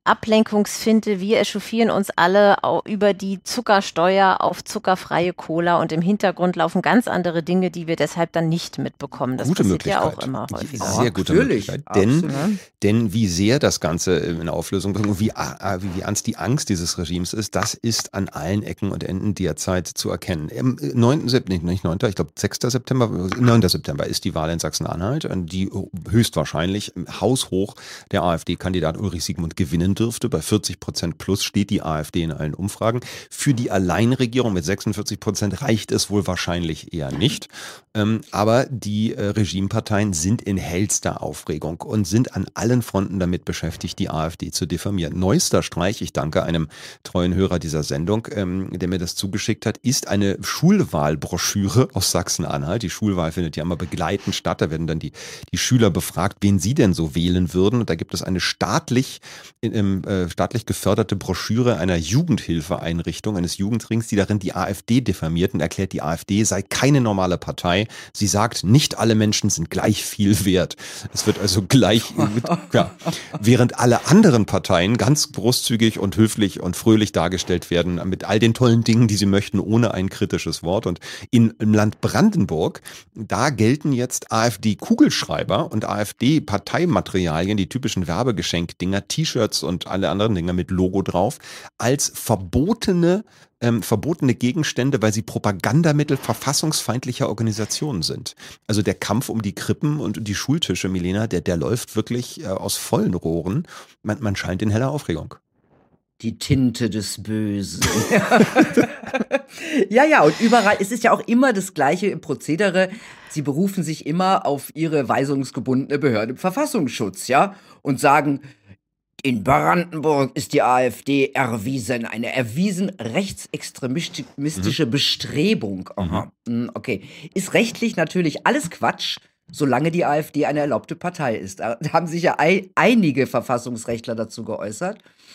Ablenkungsfinte. Wir echauffieren uns alle über die Zuckersteuer auf zuckerfreie Cola und im Hintergrund laufen ganz andere Dinge, die wir deshalb dann nicht mitbekommen. Das gute passiert ja Möglichkeit. auch immer häufiger. Sehr gute Natürlich, Möglichkeit. Denn wie sehr das Ganze in Auflösung bringt und wie ernst die Angst dieses Regimes ist, das ist an allen Ecken und Enden derzeit zu erkennen. Am 9. September, nicht 9., ich glaube 6. September, 9. September ist die Wahl in Sachsen-Anhalt, die höchstwahrscheinlich haushoch der AfD-Kandidat Ulrich Siegmund gewinnen dürfte. Bei 40% plus steht die AfD in allen Umfragen. Für die Alleinregierung mit 46% reicht es wohl wahrscheinlich eher nicht. Aber die Regimeparteien sind in hellster Aufregung und sind an allen Fronten damit beschäftigt, die AfD zu diffamieren. Neuester Streich, ich danke einem treuen Hörer dieser Sendung, der mir das zugeschickt hat, ist eine Schulwahlbroschüre aus Sachsen-Anhalt. Die Schulwahl findet ja immer begleitend statt. Da werden dann die Schüler befragt, wen sie denn so wählen würden. Und da gibt es eine staatlich geförderte Broschüre einer Jugendhilfeeinrichtung, eines Jugendrings, die darin die AfD diffamiert und erklärt, die AfD sei keine normale Partei. Sie sagt, nicht alle Menschen sind gleich viel wert. Es wird also gleich, während alle anderen Parteien ganz großzügig und höflich und fröhlich dargestellt werden, mit all den tollen Dingen, die sie möchten, ohne ein kritisches Wort. Und im Land Brandenburg, da gelten jetzt AfD-Kugelschreiber und AfD-Parteimaterialien, die typischen Werbegeschenkdinger, T-Shirts und alle anderen Dinger mit Logo drauf, als verbotene Gegenstände, weil sie Propagandamittel verfassungsfeindlicher Organisationen sind. Also der Kampf um die Krippen und die Schultische, Milena, der läuft wirklich aus vollen Rohren. Man scheint in heller Aufregung. Die Tinte des Bösen. Ja, und überall, es ist ja auch immer das gleiche Prozedere. Sie berufen sich immer auf ihre weisungsgebundene Behörde im Verfassungsschutz, ja, und sagen, in Brandenburg ist die AfD eine erwiesen rechtsextremistische Bestrebung. Aha. Okay. Ist rechtlich natürlich alles Quatsch, solange die AfD eine erlaubte Partei ist. Da haben sich ja einige Verfassungsrechtler dazu geäußert.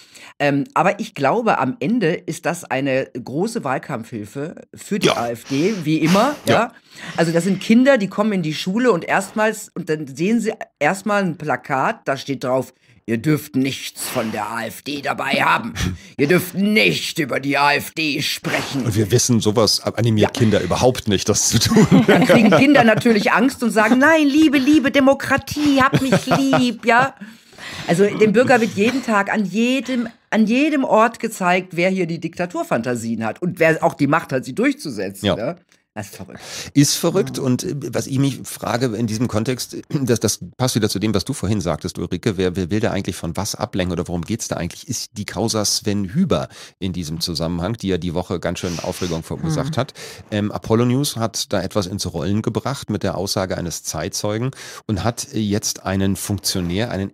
Aber ich glaube, am Ende ist das eine große Wahlkampfhilfe für die AfD, wie immer. Ja. Also das sind Kinder, die kommen in die Schule und dann sehen sie erstmal ein Plakat, da steht drauf, ihr dürft nichts von der AfD dabei haben. Ihr dürft nicht über die AfD sprechen. Und wir wissen, sowas animiert Kinder überhaupt nicht, das zu tun. Dann kriegen Kinder natürlich Angst und sagen, nein, liebe Demokratie, hab mich lieb, ja. Also dem Bürger wird jeden Tag an jedem Ort gezeigt, wer hier die Diktaturfantasien hat und wer auch die Macht hat, sie durchzusetzen. Ja. Ne? Das ist verrückt. Ist verrückt und was ich mich frage in diesem Kontext, das passt wieder zu dem, was du vorhin sagtest, Ulrike, wer will da eigentlich von was ablenken oder worum geht's da eigentlich? Ist die Causa Sven Hüber in diesem Zusammenhang, die ja die Woche ganz schön Aufregung verursacht hat. Apollo News hat da etwas ins Rollen gebracht mit der Aussage eines Zeitzeugen und hat jetzt einen Funktionär, einen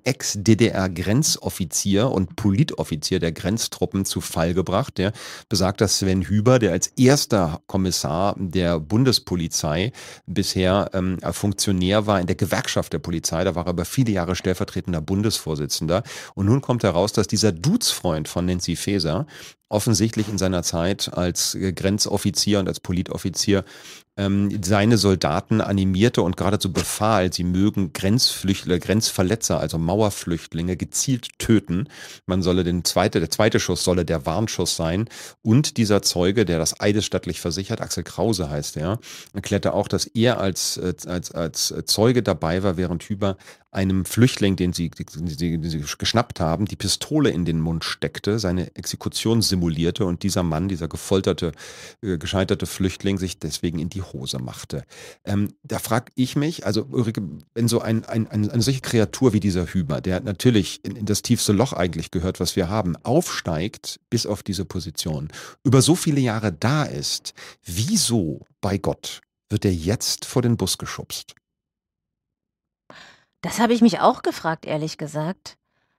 Ex-DDR-Grenzoffizier und Politoffizier der Grenztruppen zu Fall gebracht, der besagt, dass Sven Hüber, der als erster Kommissar der Bundespolizei bisher Funktionär war in der Gewerkschaft der Polizei. Da war er über viele Jahre stellvertretender Bundesvorsitzender. Und nun kommt heraus, dass dieser Dudesfreund von Nancy Faeser offensichtlich in seiner Zeit als Grenzoffizier und als Politoffizier seine Soldaten animierte und geradezu befahl, sie mögen Grenzverletzer, also Mauerflüchtlinge, gezielt töten. Der zweite Schuss solle der Warnschuss sein. Und dieser Zeuge, der das eidesstattlich versichert, Axel Krause heißt er, erklärte auch, dass er als Zeuge dabei war, während Hüber einem Flüchtling, den sie geschnappt haben, die Pistole in den Mund steckte, seine Exekution simulierte und dieser Mann, dieser gescheiterte Flüchtling sich deswegen in die Hose machte. Da frage ich mich, also Ulrike, wenn so eine solche Kreatur wie dieser Hüber, der natürlich in das tiefste Loch eigentlich gehört, was wir haben, aufsteigt bis auf diese Position, über so viele Jahre da ist, wieso bei Gott wird er jetzt vor den Bus geschubst? Das habe ich mich auch gefragt, ehrlich gesagt.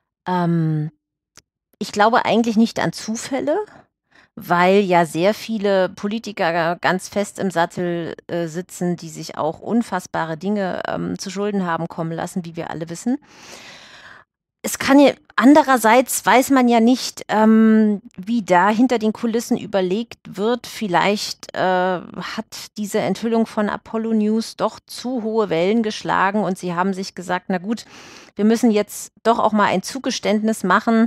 Ich glaube eigentlich nicht an Zufälle, weil ja sehr viele Politiker ganz fest im Sattel sitzen, die sich auch unfassbare Dinge zu Schulden haben kommen lassen, wie wir alle wissen. Es andererseits weiß man ja nicht, wie da hinter den Kulissen überlegt wird. Vielleicht hat diese Enthüllung von Apollo News doch zu hohe Wellen geschlagen und sie haben sich gesagt, na gut, wir müssen jetzt doch auch mal ein Zugeständnis machen.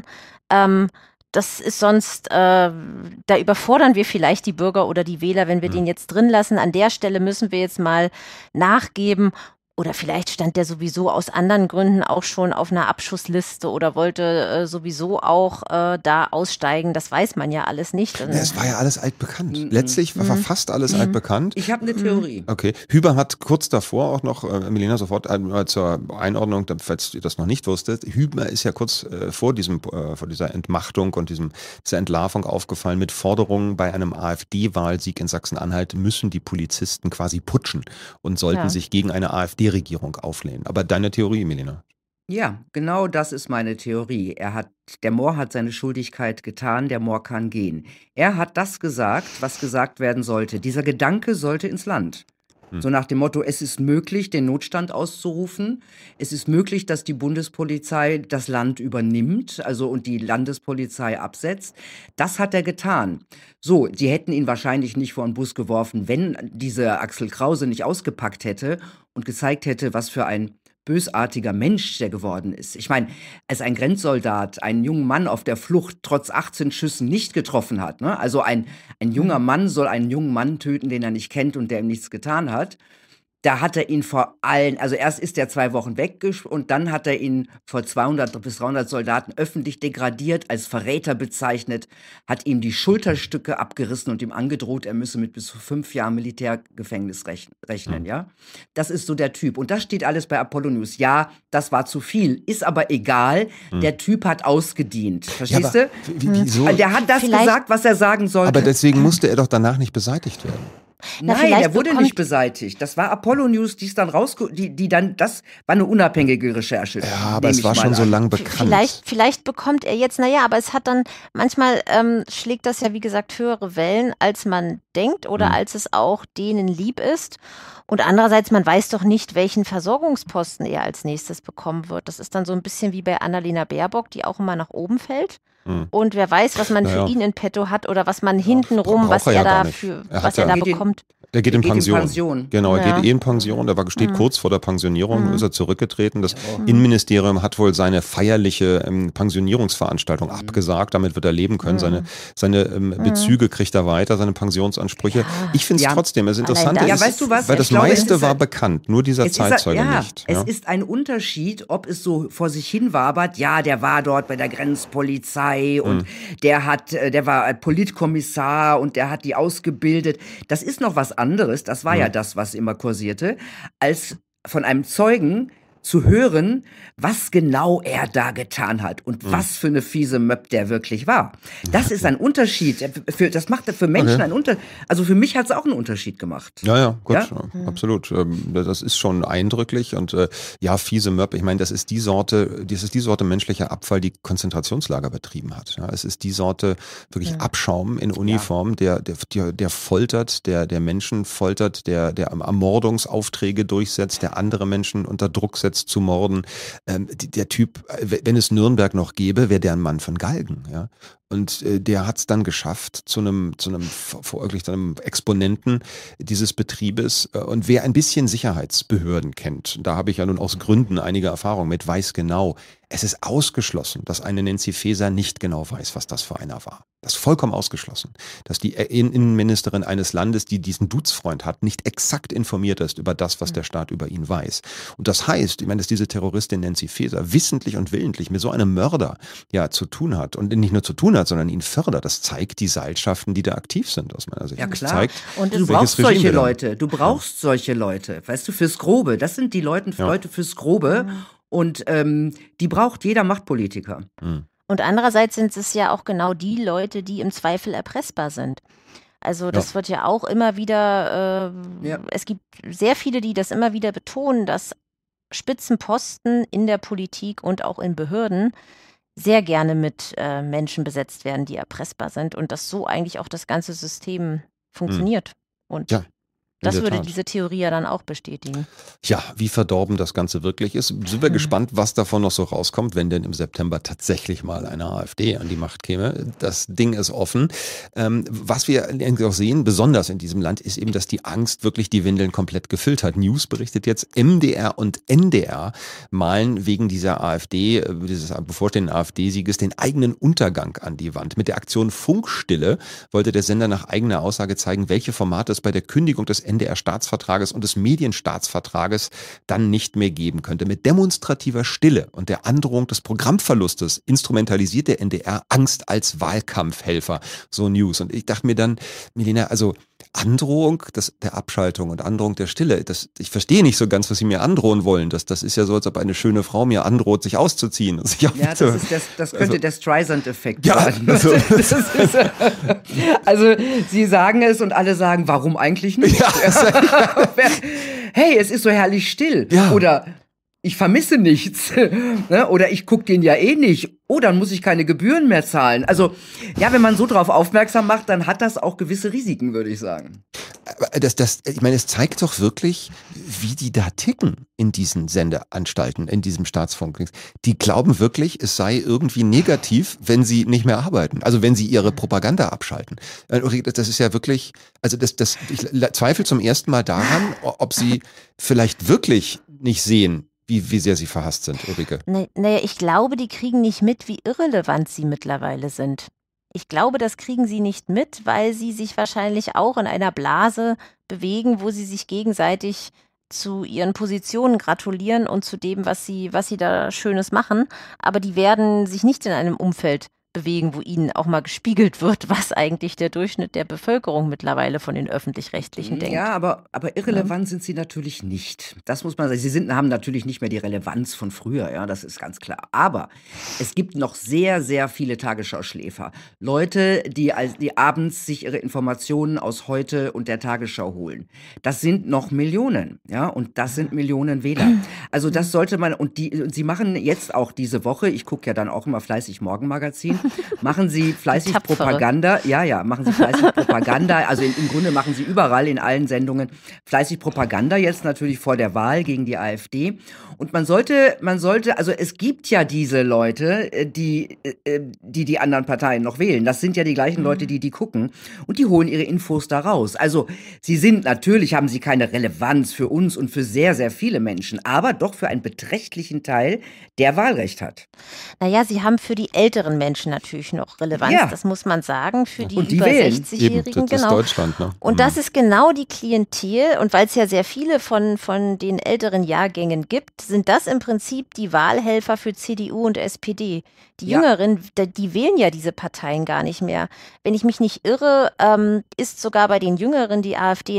Das ist sonst, da überfordern wir vielleicht die Bürger oder die Wähler, wenn wir den jetzt drin lassen. An der Stelle müssen wir jetzt mal nachgeben. Oder vielleicht stand der sowieso aus anderen Gründen auch schon auf einer Abschussliste oder wollte sowieso auch da aussteigen. Das weiß man ja alles nicht. Ja, es war ja alles altbekannt. Letztlich war fast alles altbekannt. Ich habe eine Theorie. Okay. Hüber hat kurz davor auch noch, Melina, sofort zur Einordnung, falls ihr das noch nicht wusstet, Hüber ist ja kurz vor dieser Entmachtung und dieser Entlarvung aufgefallen mit Forderungen, bei einem AfD-Wahlsieg in Sachsen-Anhalt müssen die Polizisten quasi putschen und sollten sich gegen eine AfD-Regierung auflehnen. Aber deine Theorie, Melina? Ja, genau das ist meine Theorie. Der Mohr hat seine Schuldigkeit getan, der Mohr kann gehen. Er hat das gesagt, was gesagt werden sollte. Dieser Gedanke sollte ins Land. So nach dem Motto, es ist möglich, den Notstand auszurufen. Es ist möglich, dass die Bundespolizei das Land übernimmt, und die Landespolizei absetzt. Das hat er getan. So, die hätten ihn wahrscheinlich nicht vor den Bus geworfen, wenn dieser Axel Krause nicht ausgepackt hätte und gezeigt hätte, was für ein bösartiger Mensch der geworden ist. Ich meine, als ein Grenzsoldat einen jungen Mann auf der Flucht trotz 18 Schüssen nicht getroffen hat, ne? Also ein junger Mann soll einen jungen Mann töten, den er nicht kennt und der ihm nichts getan hat. Da hat er ihn vor allen, also erst ist er 2 Wochen weg und dann hat er ihn vor 200 bis 300 Soldaten öffentlich degradiert, als Verräter bezeichnet, hat ihm die Schulterstücke abgerissen und ihm angedroht, er müsse mit bis zu 5 Jahren Militärgefängnis rechnen, ja. Das ist so der Typ. Und das steht alles bei Apollo News. Ja, das war zu viel, ist aber egal. Der Typ hat ausgedient. Verstehst du? Wieso? Der hat das gesagt, was er sagen sollte. Aber deswegen musste er doch danach nicht beseitigt werden. Nein, er wurde nicht beseitigt. Das war Apollo News, die dann das war eine unabhängige Recherche. Ja, aber es war schon so lang bekannt. Vielleicht bekommt er jetzt, aber es hat dann, manchmal schlägt das ja wie gesagt höhere Wellen, als man denkt oder als es auch denen lieb ist. Und andererseits, man weiß doch nicht, welchen Versorgungsposten er als nächstes bekommen wird. Das ist dann so ein bisschen wie bei Annalena Baerbock, die auch immer nach oben fällt. Und wer weiß, was man für ihn in petto hat oder was man hintenrum, was er da bekommt. Er geht in Pension. Genau, er geht in Pension. Der steht kurz vor der Pensionierung, ist er zurückgetreten. Das Innenministerium hat wohl seine feierliche Pensionierungsveranstaltung abgesagt. Damit wird er leben können. Seine Bezüge kriegt er weiter, seine Pensionsansprüche. Ich finde es trotzdem, es ist interessant, weißt du was? weil das meiste war bekannt, nur dieser Zeitzeuge nicht. Es ist ein Unterschied, ob es so vor sich hin wabert, der war dort bei der Grenzpolizei und der war Politkommissar und der hat die ausgebildet. Das ist noch was anderes, das war ja das, was immer kursierte, als von einem Zeugen zu hören, was genau er da getan hat und was für eine fiese Möb der wirklich war. Das ist ein Unterschied. Das macht für Menschen einen Unterschied. Also für mich hat es auch einen Unterschied gemacht. Ja, gut, absolut. Das ist schon eindrücklich und fiese Möb. Ich meine, das ist die Sorte menschlicher Abfall, die Konzentrationslager betrieben hat. Ja, es ist die Sorte wirklich Abschaum in Uniform, der foltert, der Menschen foltert, der Ermordungsaufträge durchsetzt, der andere Menschen unter Druck setzt zu morden. Der Typ, wenn es Nürnberg noch gäbe, wäre der ein Mann von Galgen. Ja? Und der hat es dann geschafft zu einem Exponenten dieses Betriebes. Und wer ein bisschen Sicherheitsbehörden kennt, da habe ich ja nun aus Gründen einige Erfahrung mit, weiß genau, es ist ausgeschlossen, dass eine Nancy Faeser nicht genau weiß, was das für einer war. Das ist vollkommen ausgeschlossen, dass die Innenministerin eines Landes, die diesen Dudesfreund hat, nicht exakt informiert ist über das, was der Staat über ihn weiß. Und das heißt, ich meine, dass diese Terroristin Nancy Faeser wissentlich und willentlich mit so einem Mörder zu tun hat und nicht nur zu tun hat, sondern ihn fördert. Das zeigt die Seilschaften, die da aktiv sind, aus meiner Sicht. Ja, klar. Das zeigt, und du brauchst solche Leute. Du brauchst solche Leute. Weißt du, fürs Grobe. Das sind die Leute fürs Grobe. Und die braucht jeder Machtpolitiker. Und andererseits sind es ja auch genau die Leute, die im Zweifel erpressbar sind. Also das wird ja auch immer wieder, es gibt sehr viele, die das immer wieder betonen, dass Spitzenposten in der Politik und auch in Behörden sehr gerne mit Menschen besetzt werden, die erpressbar sind und dass so eigentlich auch das ganze System funktioniert. Und Das der würde Tat. diese Theorie ja dann auch bestätigen. Ja, wie verdorben das Ganze wirklich ist. Sind wir gespannt, was davon noch so rauskommt, wenn denn im September tatsächlich mal eine AfD an die Macht käme. Das Ding ist offen. Was wir auch sehen, besonders in diesem Land, ist eben, dass die Angst wirklich die Windeln komplett gefüllt hat. News berichtet jetzt, MDR und NDR malen wegen dieser AfD, dieses bevorstehenden AfD-Sieges, den eigenen Untergang an die Wand. Mit der Aktion Funkstille wollte der Sender nach eigener Aussage zeigen, welche Formate es bei der Kündigung des NDR-Staatsvertrages und des Medienstaatsvertrages dann nicht mehr geben könnte. Mit demonstrativer Stille und der Androhung des Programmverlustes instrumentalisiert der NDR Angst als Wahlkampfhelfer. So News. Und ich dachte mir dann, Milena, also Androhung der Abschaltung und Androhung der Stille, ich verstehe nicht so ganz, was Sie mir androhen wollen. Das ist ja so, als ob eine schöne Frau mir androht, sich auszuziehen. Ja, das könnte der Streisand-Effekt sein. Also Sie sagen es und alle sagen, warum eigentlich nicht? Ja, hey, es ist so herrlich still. Ja. Oder ich vermisse nichts. Oder ich gucke den ja eh nicht. Oh, dann muss ich keine Gebühren mehr zahlen. Also, ja, wenn man so drauf aufmerksam macht, dann hat das auch gewisse Risiken, würde ich sagen. Ich meine, es zeigt doch wirklich, wie die da ticken in diesen Sendeanstalten, in diesem Staatsfunk. Die glauben wirklich, es sei irgendwie negativ, wenn sie nicht mehr arbeiten. Also wenn sie ihre Propaganda abschalten. Das ist ja wirklich, also ich zweifle zum ersten Mal daran, ob sie vielleicht wirklich nicht sehen, wie sehr sie verhasst sind, Ulrike. Naja, ich glaube, die kriegen nicht mit, wie irrelevant sie mittlerweile sind. Ich glaube, das kriegen sie nicht mit, weil sie sich wahrscheinlich auch in einer Blase bewegen, wo sie sich gegenseitig zu ihren Positionen gratulieren und zu dem, was sie da Schönes machen. Aber die werden sich nicht in einem Umfeld bewegen, wo ihnen auch mal gespiegelt wird, was eigentlich der Durchschnitt der Bevölkerung mittlerweile von den Öffentlich-Rechtlichen denkt. Ja, aber irrelevant sind sie natürlich nicht. Das muss man sagen. Sie haben natürlich nicht mehr die Relevanz von früher, ja, das ist ganz klar. Aber es gibt noch sehr, sehr viele Tagesschau-Schläfer. Leute, die abends sich ihre Informationen aus Heute und der Tagesschau holen. Das sind noch Millionen, ja, und das sind Millionen Wähler. Also das sollte man, und sie machen jetzt auch diese Woche, ich gucke ja dann auch immer fleißig Morgenmagazin, machen Sie fleißig Propaganda. Ja, machen Sie fleißig Propaganda. Also im Grunde machen Sie überall in allen Sendungen fleißig Propaganda jetzt natürlich vor der Wahl gegen die AfD. Und man sollte, also es gibt ja diese Leute, die anderen Parteien noch wählen. Das sind ja die gleichen Leute, die gucken. Und die holen ihre Infos da raus. Also natürlich haben sie keine Relevanz für uns und für sehr, sehr viele Menschen, aber doch für einen beträchtlichen Teil, der Wahlrecht hat. Naja, sie haben für die älteren Menschen natürlich noch Relevanz, ja. Das muss man sagen, für die und die über wählen. 60-Jährigen. Eben, das ist Deutschland, ne? Und das ist genau die Klientel, und weil es ja sehr viele von den älteren Jahrgängen gibt, sind das im Prinzip die Wahlhelfer für CDU und SPD. Die Jüngeren, die wählen ja diese Parteien gar nicht mehr. Wenn ich mich nicht irre, ist sogar bei den Jüngeren die AfD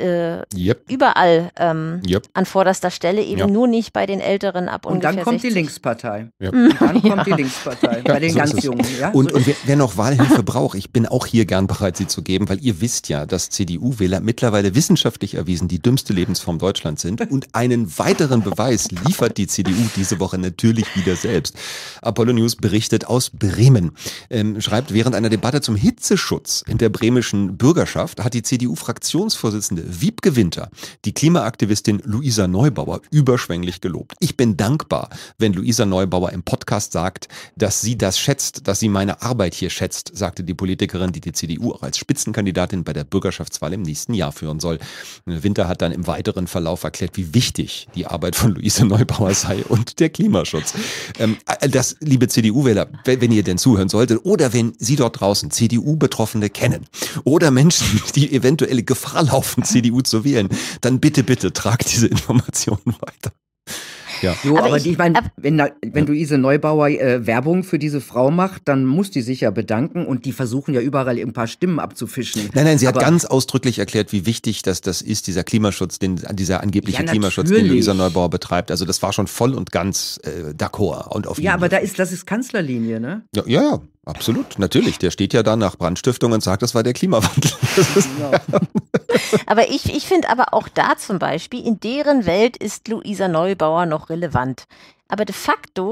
überall an vorderster Stelle, eben nur nicht bei den Älteren ab ungefähr 60. Und dann kommt die Linkspartei. Ja. Und dann kommt die Linkspartei, bei den ganz Jungen. Ja? Und wer noch Wahlhilfe braucht, ich bin auch hier gern bereit, sie zu geben, weil ihr wisst ja, dass CDU-Wähler mittlerweile wissenschaftlich erwiesen die dümmste Lebensform Deutschlands sind. Und einen weiteren Beweis liefert die CDU diese Woche natürlich wieder selbst. Apollo News berichtet aus Bremen. Schreibt, während einer Debatte zum Hitzeschutz in der bremischen Bürgerschaft hat die CDU-Fraktionsvorsitzende Wiebke Winter die Klimaaktivistin Luisa Neubauer überschwänglich gelobt. Ich bin dankbar, wenn Luisa Neubauer im Podcast sagt, dass sie das schätzt, dass sie meine Arbeit hier schätzt, sagte die Politikerin, die CDU auch als Spitzenkandidatin bei der Bürgerschaftswahl im nächsten Jahr führen soll. Winter hat dann im weiteren Verlauf erklärt, wie wichtig die Arbeit von Luisa Neubauer sei und der Klimaschutz. Das, liebe CDU-Wähler, wenn ihr denn zuhören solltet, oder wenn Sie dort draußen CDU-Betroffene kennen oder Menschen, die eventuelle Gefahr laufen, CDU zu wählen, dann bitte tragt diese Informationen weiter. Ja. Jo, aber ich meine, wenn Luise Neubauer Werbung für diese Frau macht, dann muss die sich ja bedanken, und die versuchen ja überall ein paar Stimmen abzufischen. Nein, sie hat ganz ausdrücklich erklärt, wie wichtig das ist, dieser Klimaschutz, dieser angebliche Klimaschutz, den Luisa Neubauer betreibt. Also das war schon voll und ganz d'accord und auf Linie. Ja, aber das ist Kanzlerlinie, ne? Ja, absolut, natürlich. Der steht ja da nach Brandstiftung und sagt, das war der Klimawandel. Genau. Aber ich finde aber auch da zum Beispiel, in deren Welt ist Luisa Neubauer noch relevant. Aber de facto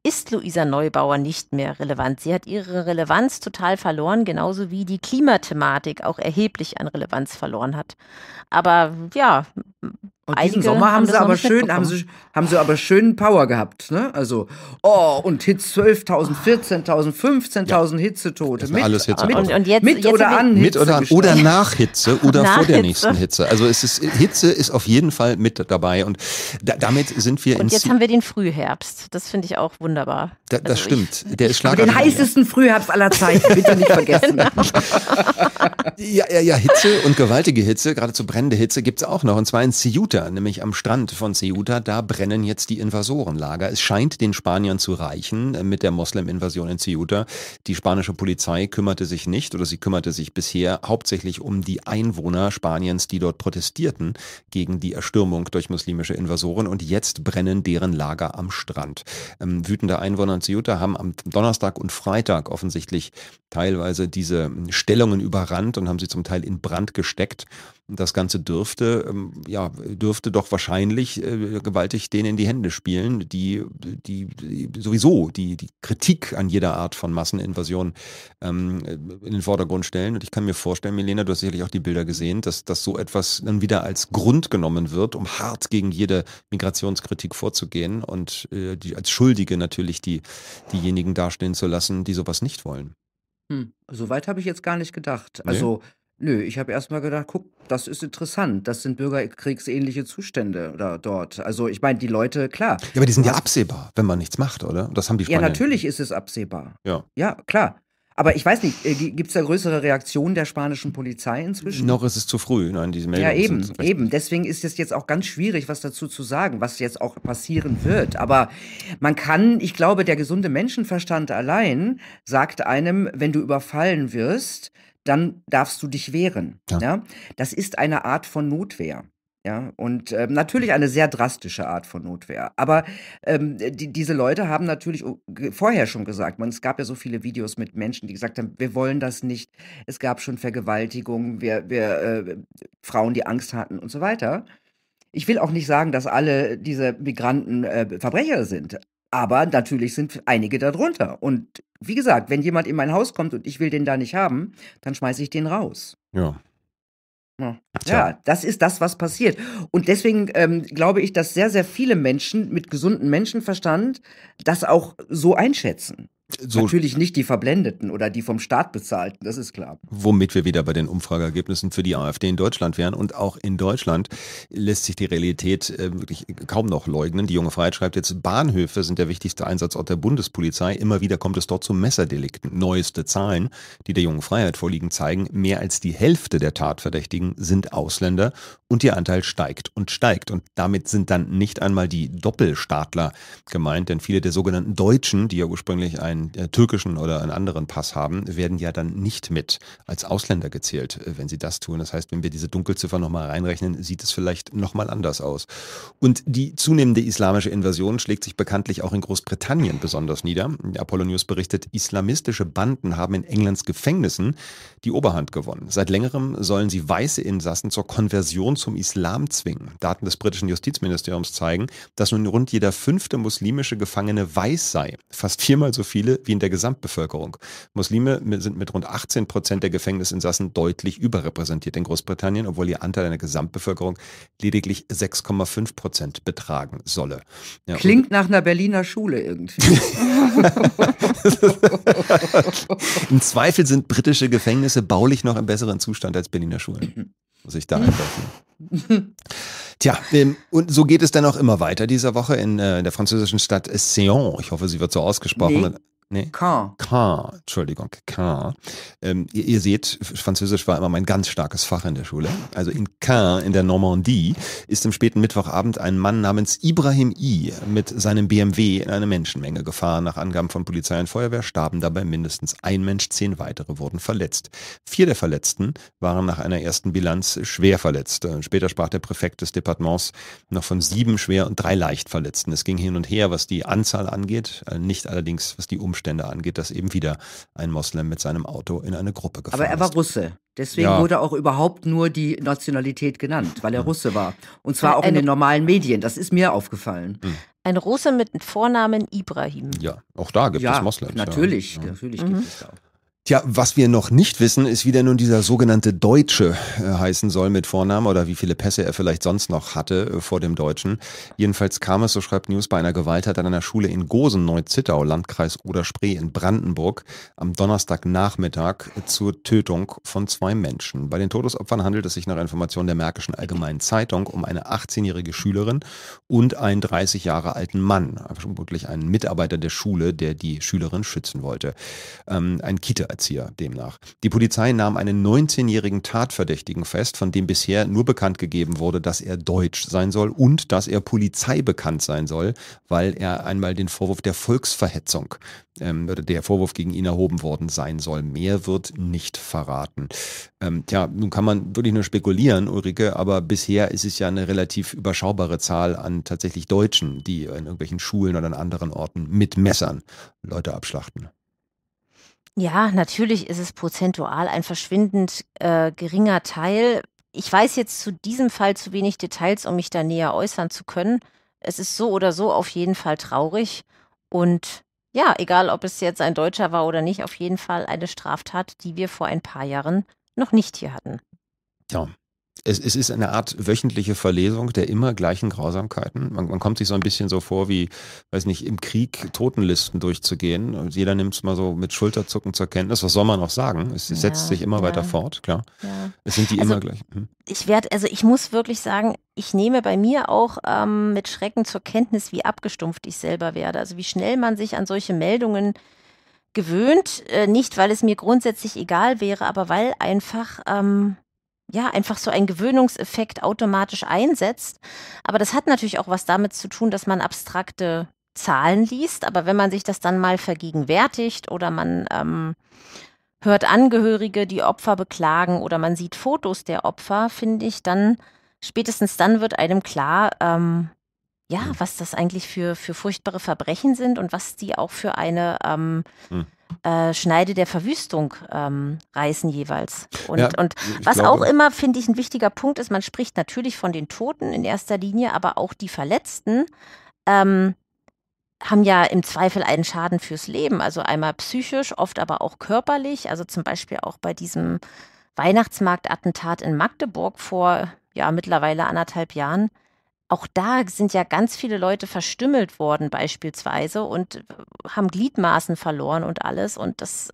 ist Luisa Neubauer nicht mehr relevant. Sie hat ihre Relevanz total verloren, genauso wie die Klimathematik auch erheblich an Relevanz verloren hat. Aber ja, Und diesen einige Sommer haben haben sie das noch aber nicht schön, mitbekommen. haben sie aber schön Power gehabt, ne? Also, und Hits 12.000, 14.000, 15.000 Hitzetote. Das sind alles Hitze. Und jetzt mit oder sind wir- an Mit Hitze oder gestorben. nach Hitze oder Nach vor der Hitze. nächsten Hitze. Also Hitze ist auf jeden Fall mit dabei und damit sind wir Und jetzt haben wir den Frühherbst. Das finde ich auch wunderbar. Das Also stimmt. Der ist Aber den schlagartig. heißesten Frühherbst aller Zeiten, bitte nicht vergessen. Ja, Hitze und gewaltige Hitze, geradezu brennende Hitze gibt's auch noch. Und zwar in Ceuta, nämlich am Strand von Ceuta. Da brennen jetzt die Invasorenlager. Es scheint den Spaniern zu reichen mit der Moslem-Invasion in Ceuta. Die spanische Polizei kümmerte sich nicht oder sie kümmerte sich bisher hauptsächlich um die Einwohner Spaniens, die dort protestierten gegen die Erstürmung durch muslimische Invasoren. Und jetzt brennen deren Lager am Strand. Wütende Einwohner in Ceuta haben am Donnerstag und Freitag offensichtlich teilweise diese Stellungen überrannt und haben sie zum Teil in Brand gesteckt. Das Ganze dürfte doch wahrscheinlich gewaltig denen in die Hände spielen, die sowieso die Kritik an jeder Art von Masseninvasion in den Vordergrund stellen. Und ich kann mir vorstellen, Milena, du hast sicherlich auch die Bilder gesehen, dass so etwas dann wieder als Grund genommen wird, um hart gegen jede Migrationskritik vorzugehen und als Schuldige natürlich diejenigen dastehen zu lassen, die sowas nicht wollen. So weit habe ich jetzt gar nicht gedacht. Nee? Also, nö, ich habe erst mal gedacht, guck, das ist interessant. Das sind bürgerkriegsähnliche Zustände dort. Also, ich meine, die Leute, klar. Ja, aber die sind Du ja hast- absehbar, wenn man nichts macht, oder? Das haben die Ja, Spanier. natürlich ist es absehbar. Ja. Ja, klar. Aber ich weiß nicht, gibt es da größere Reaktionen der spanischen Polizei inzwischen? Noch ist es zu früh. Nein, diese Ja, Meldungen sind recht- eben. Deswegen ist es jetzt auch ganz schwierig, was dazu zu sagen, was jetzt auch passieren wird. Aber ich glaube, der gesunde Menschenverstand allein sagt einem, wenn du überfallen wirst, dann darfst du dich wehren. Ja. Ja? Das ist eine Art von Notwehr. Ja, und natürlich eine sehr drastische Art von Notwehr. Aber diese Leute haben natürlich vorher schon gesagt, es gab ja so viele Videos mit Menschen, die gesagt haben, wir wollen das nicht. Es gab schon Vergewaltigungen, Frauen, die Angst hatten und so weiter. Ich will auch nicht sagen, dass alle diese Migranten Verbrecher sind. Aber natürlich sind einige darunter. Und wie gesagt, wenn jemand in mein Haus kommt und ich will den da nicht haben, dann schmeiße ich den raus. Ja. Ja. Tja. Ja, das ist das, was passiert. Und deswegen glaube ich, dass sehr, sehr viele Menschen mit gesundem Menschenverstand das auch so einschätzen. So, Natürlich nicht die Verblendeten oder die vom Staat bezahlten, das ist klar. womit wir wieder bei den Umfrageergebnissen für die AfD in Deutschland wären. Und auch in Deutschland lässt sich die Realität wirklich kaum noch leugnen. Die Junge Freiheit schreibt jetzt, Bahnhöfe sind der wichtigste Einsatzort der Bundespolizei. Immer wieder kommt es dort zu Messerdelikten. Neueste Zahlen, die der Jungen Freiheit vorliegen, zeigen, mehr als die Hälfte der Tatverdächtigen sind Ausländer und ihr Anteil steigt und steigt. Und damit sind dann nicht einmal die Doppelstaatler gemeint, denn viele der sogenannten Deutschen, die ja ursprünglich einen türkischen oder einen anderen Pass haben, werden ja dann nicht mit als Ausländer gezählt, wenn sie das tun. Das heißt, wenn wir diese Dunkelziffer nochmal reinrechnen, sieht es vielleicht nochmal anders aus. Und die zunehmende islamische Invasion schlägt sich bekanntlich auch in Großbritannien besonders nieder. Apollo News berichtet, islamistische Banden haben in Englands Gefängnissen die Oberhand gewonnen. Seit längerem sollen sie weiße Insassen zur Konversion zum Islam zwingen. Daten des britischen Justizministeriums zeigen, dass nun rund jeder 5. muslimische Gefangene weiß sei. Fast 4-mal so viele wie in der Gesamtbevölkerung. Muslime sind mit rund 18% der Gefängnisinsassen deutlich überrepräsentiert in Großbritannien, obwohl ihr Anteil an der Gesamtbevölkerung lediglich 6,5% betragen solle. Ja, Klingt nach einer Berliner Schule irgendwie. im Zweifel sind britische Gefängnisse baulich noch im besseren Zustand als Berliner Schulen. Muss ich da einwerfen. Tja, und so geht es dann auch immer weiter dieser Woche in der französischen Stadt Sion. Ich hoffe, sie wird so ausgesprochen. Nee. Caen. Caen, Entschuldigung, Caen. Ihr seht, Französisch war immer mein ganz starkes Fach in der Schule. Also in Caen, in der Normandie, ist am späten Mittwochabend ein Mann namens Ibrahim I. mit seinem BMW in eine Menschenmenge gefahren. Nach Angaben von Polizei und Feuerwehr starben dabei mindestens ein Mensch, 10 weitere wurden verletzt. 4 der Verletzten waren nach einer ersten Bilanz schwer verletzt. Später sprach der Präfekt des Departements noch von 7 schwer und 3 leicht Verletzten. Es ging hin und her, was die Anzahl angeht, nicht allerdings, was die Umstände Umstände angeht, dass eben wieder ein Moslem mit seinem Auto in eine Gruppe gefahren ist. Aber er war Russe. Deswegen wurde auch überhaupt nur die Nationalität genannt, weil er Russe war. Und zwar auch in den normalen Medien. Das ist mir aufgefallen. Ein Russe mit Vornamen Ibrahim. Ja, auch da gibt es Moslems. Natürlich gibt es da auch. Tja, was wir noch nicht wissen, ist, wie denn nun dieser sogenannte Deutsche heißen soll mit Vornamen oder wie viele Pässe er vielleicht sonst noch hatte vor dem Deutschen. Jedenfalls kam es, so schreibt News, bei einer Gewalttat an einer Schule in Gosen, Neu-Zittau, Landkreis Oder-Spree in Brandenburg, am Donnerstagnachmittag zur Tötung von 2 Menschen. Bei den Todesopfern handelt es sich nach Informationen der Märkischen Allgemeinen Zeitung um eine 18-jährige Schülerin und einen 30 Jahre alten Mann, vermutlich einen Mitarbeiter der Schule, der die Schülerin schützen wollte. Ein Kita-Erzieher demnach. Die Polizei nahm einen 19-jährigen Tatverdächtigen fest, von dem bisher nur bekannt gegeben wurde, dass er deutsch sein soll und dass er polizeibekannt sein soll, weil er einmal den Vorwurf der Volksverhetzung oder der Vorwurf gegen ihn erhoben worden sein soll. Mehr wird nicht verraten. Nun kann man wirklich nur spekulieren, Ulrike, aber bisher ist es ja eine relativ überschaubare Zahl an tatsächlich Deutschen, die in irgendwelchen Schulen oder an anderen Orten mit Messern Leute abschlachten. Ja, natürlich ist es prozentual ein verschwindend geringer Teil. Ich weiß jetzt zu diesem Fall zu wenig Details, um mich da näher äußern zu können. Es ist so oder so auf jeden Fall traurig. Und ja, egal ob es jetzt ein Deutscher war oder nicht, auf jeden Fall eine Straftat, die wir vor ein paar Jahren noch nicht hier hatten. Ja. Es ist eine Art wöchentliche Verlesung der immer gleichen Grausamkeiten. Man kommt sich so ein bisschen so vor wie, weiß nicht, im Krieg Totenlisten durchzugehen. Und jeder nimmt es mal so mit Schulterzucken zur Kenntnis. Was soll man noch sagen? Es setzt sich immer weiter fort, klar. Ja. Es sind die immer gleichen. Ich muss wirklich sagen, ich nehme bei mir auch mit Schrecken zur Kenntnis, wie abgestumpft ich selber werde. Also wie schnell man sich an solche Meldungen gewöhnt. Nicht, weil es mir grundsätzlich egal wäre, aber weil einfach so ein Gewöhnungseffekt automatisch einsetzt. Aber das hat natürlich auch was damit zu tun, dass man abstrakte Zahlen liest. Aber wenn man sich das dann mal vergegenwärtigt oder man hört Angehörige, die Opfer beklagen oder man sieht Fotos der Opfer, finde ich, dann spätestens dann wird einem klar, was das eigentlich für furchtbare Verbrechen sind und was die auch für eine Schneide der Verwüstung reißen jeweils. Und was auch immer, finde ich, ein wichtiger Punkt ist, man spricht natürlich von den Toten in erster Linie, aber auch die Verletzten haben ja im Zweifel einen Schaden fürs Leben, also einmal psychisch, oft aber auch körperlich, also zum Beispiel auch bei diesem Weihnachtsmarktattentat in Magdeburg vor mittlerweile 1,5 Jahren. Auch da sind ja ganz viele Leute verstümmelt worden beispielsweise und haben Gliedmaßen verloren und alles. Und das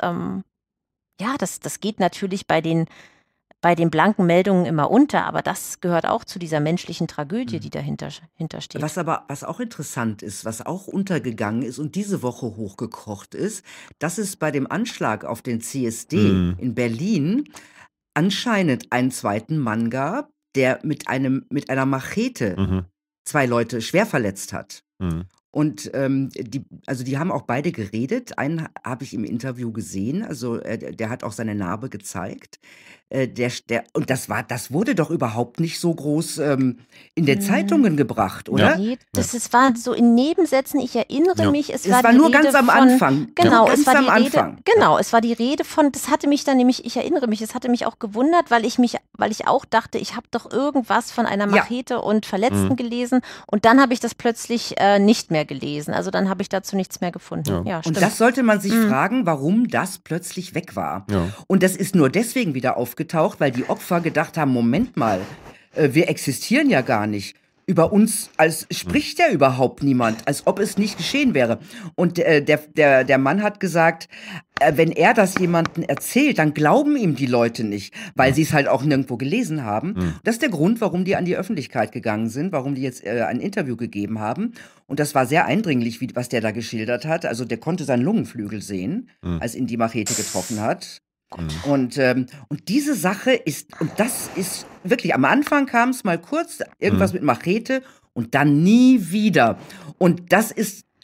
geht natürlich bei den blanken Meldungen immer unter, aber das gehört auch zu dieser menschlichen Tragödie, die dahinter steht. Was auch interessant ist, was auch untergegangen ist und diese Woche hochgekocht ist, dass es bei dem Anschlag auf den CSD in Berlin anscheinend einen zweiten Mann gab, der mit einer Machete 2 Leute schwer verletzt hat. Und die haben auch beide geredet. Einen habe ich im Interview gesehen, also der hat auch seine Narbe gezeigt. Und das wurde doch überhaupt nicht so groß in den Zeitungen gebracht, oder? Nee, das war so in Nebensätzen, ich erinnere mich, es war nur Rede ganz am Anfang. Genau, es war die Rede von, das hatte mich dann nämlich, ich erinnere mich, es hatte mich auch gewundert, weil ich auch dachte, ich habe doch irgendwas von einer Machete und Verletzten gelesen und dann habe ich das plötzlich nicht mehr gelesen. Also dann habe ich dazu nichts mehr gefunden. Ja, und das sollte man sich fragen, warum das plötzlich weg war. Ja. Und das ist nur deswegen wieder aufgetaucht, weil die Opfer gedacht haben, Moment mal, wir existieren ja gar nicht. Über uns spricht ja überhaupt niemand, als ob es nicht geschehen wäre. Und der Mann hat gesagt, wenn er das jemandem erzählt, dann glauben ihm die Leute nicht, weil sie es halt auch nirgendwo gelesen haben. Das ist der Grund, warum die an die Öffentlichkeit gegangen sind, warum die jetzt ein Interview gegeben haben. Und das war sehr eindringlich, was der da geschildert hat. Also der konnte seinen Lungenflügel sehen, als ihn die Machete getroffen hat. Und diese Sache das ist wirklich, am Anfang kam es mal kurz, irgendwas mit Machete und dann nie wieder. Und das ist